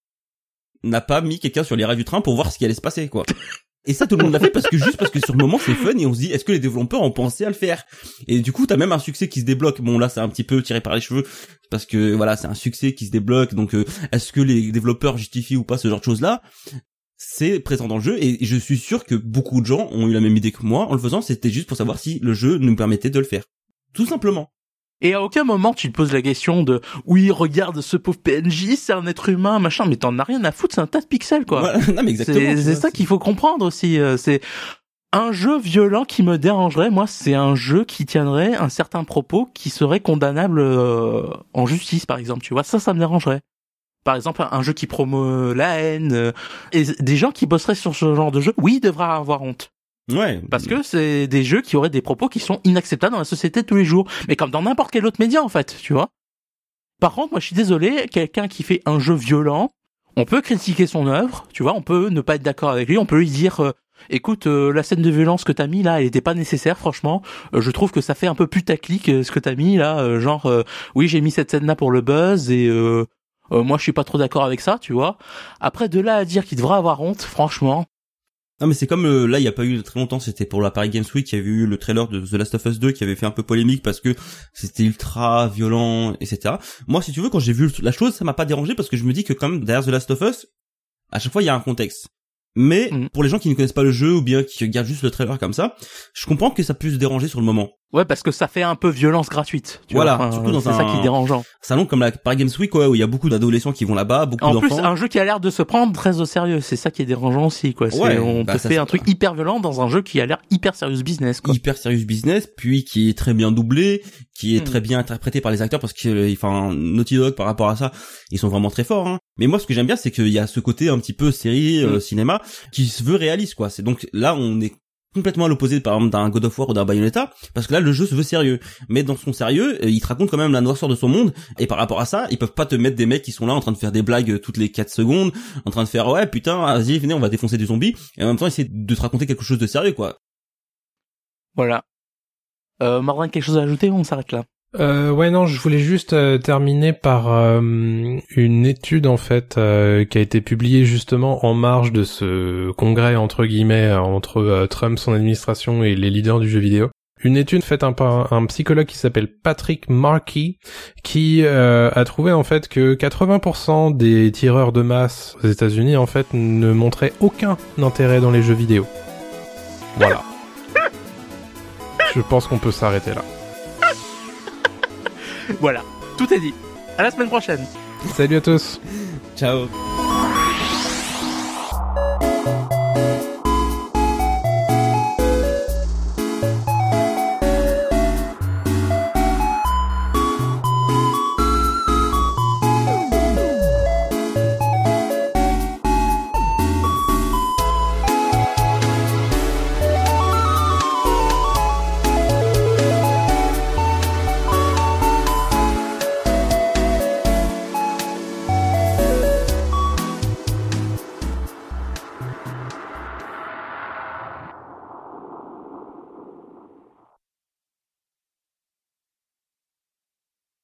n'a pas mis quelqu'un sur les rails du train pour voir ce qui allait se passer, quoi. Et ça, tout le monde l'a fait parce que juste parce que sur le moment c'est fun et on se dit est-ce que les développeurs ont pensé à le faire? Et du coup t'as même un succès qui se débloque. Bon là c'est un petit peu tiré par les cheveux parce que voilà c'est un succès qui se débloque. Donc euh, est-ce que les développeurs justifient ou pas ce genre de choses là? C'est présent dans le jeu et je suis sûr que beaucoup de gens ont eu la même idée que moi en le faisant. C'était juste pour savoir si le jeu nous permettait de le faire. Tout simplement. Et à aucun moment tu te poses la question de oui regarde ce pauvre P N J c'est un être humain machin, mais t'en as rien à foutre, c'est un tas de pixels quoi. Ouais, non mais exactement. C'est, c'est ça qu'il faut comprendre aussi. C'est un jeu violent qui me dérangerait. Moi c'est un jeu qui tiendrait un certain propos qui serait condamnable euh, en justice par exemple. Tu vois ça ça me dérangerait. Par exemple un jeu qui promeut la haine euh, et des gens qui bosseraient sur ce genre de jeu, oui devraient avoir honte. Ouais. Parce que c'est des jeux qui auraient des propos qui sont inacceptables dans la société de tous les jours. Mais comme dans n'importe quel autre média, en fait, tu vois. Par contre, moi, je suis désolé, quelqu'un qui fait un jeu violent, on peut critiquer son œuvre, tu vois, on peut ne pas être d'accord avec lui, on peut lui dire, euh, écoute, euh, la scène de violence que t'as mis là, elle était pas nécessaire, franchement. Euh, je trouve que ça fait un peu putaclic euh, ce que t'as mis là, euh, genre, euh, oui, j'ai mis cette scène-là pour le buzz et euh, euh, moi, je suis pas trop d'accord avec ça, tu vois. Après, de là à dire qu'il devrait avoir honte, franchement. Non mais c'est comme euh, là il y a pas eu très longtemps, c'était pour la Paris Games Week, il y avait eu le trailer de The Last of Us deux qui avait fait un peu polémique parce que c'était ultra violent, et cetera. Moi si tu veux quand j'ai vu la chose ça m'a pas dérangé parce que je me dis que quand même derrière The Last of Us à chaque fois il y a un contexte. Mais mmh. pour les gens qui ne connaissent pas le jeu ou bien qui regardent juste le trailer comme ça, je comprends que ça puisse se déranger sur le moment. Ouais, parce que ça fait un peu violence gratuite. Tu voilà, vois, enfin, surtout dans c'est un ça qui est dérangeant. Salon comme la Paris Games Week, quoi, où il y a beaucoup d'adolescents qui vont là-bas, beaucoup en d'enfants. En plus, un jeu qui a l'air de se prendre très au sérieux, c'est ça qui est dérangeant aussi, quoi. C'est, ouais, on bah, te ça, fait un truc pas. hyper violent dans un jeu qui a l'air hyper serious business, quoi. Hyper serious business, puis qui est très bien doublé, qui est mmh. très bien interprété par les acteurs parce que, enfin, Naughty Dog par rapport à ça, ils sont vraiment très forts, hein. Mais moi, ce que j'aime bien, c'est qu'il y a ce côté un petit peu série, mmh. euh, cinéma, qui se veut réaliste, quoi. C'est donc là, on est complètement à l'opposé par exemple d'un God of War ou d'un Bayonetta parce que là le jeu se veut sérieux mais dans son sérieux il te raconte quand même la noirceur de son monde et par rapport à ça ils peuvent pas te mettre des mecs qui sont là en train de faire des blagues toutes les quatre secondes en train de faire ouais putain vas-y venez on va défoncer des zombies et en même temps essayer de te raconter quelque chose de sérieux quoi. Voilà. Euh, Martin, quelque chose à ajouter ou on s'arrête là? Euh, ouais non, je voulais juste euh, terminer par euh, une étude en fait euh, qui a été publiée justement en marge de ce congrès entre guillemets entre euh, Trump, son administration et les leaders du jeu vidéo. Une étude faite par un, un psychologue qui s'appelle Patrick Markey, qui euh, a trouvé en fait que quatre-vingts pour cent des tireurs de masse aux États-Unis en fait ne montraient aucun intérêt dans les jeux vidéo. Voilà. Je pense qu'on peut s'arrêter là. Voilà, tout est dit. À la semaine prochaine. Salut à tous. Ciao.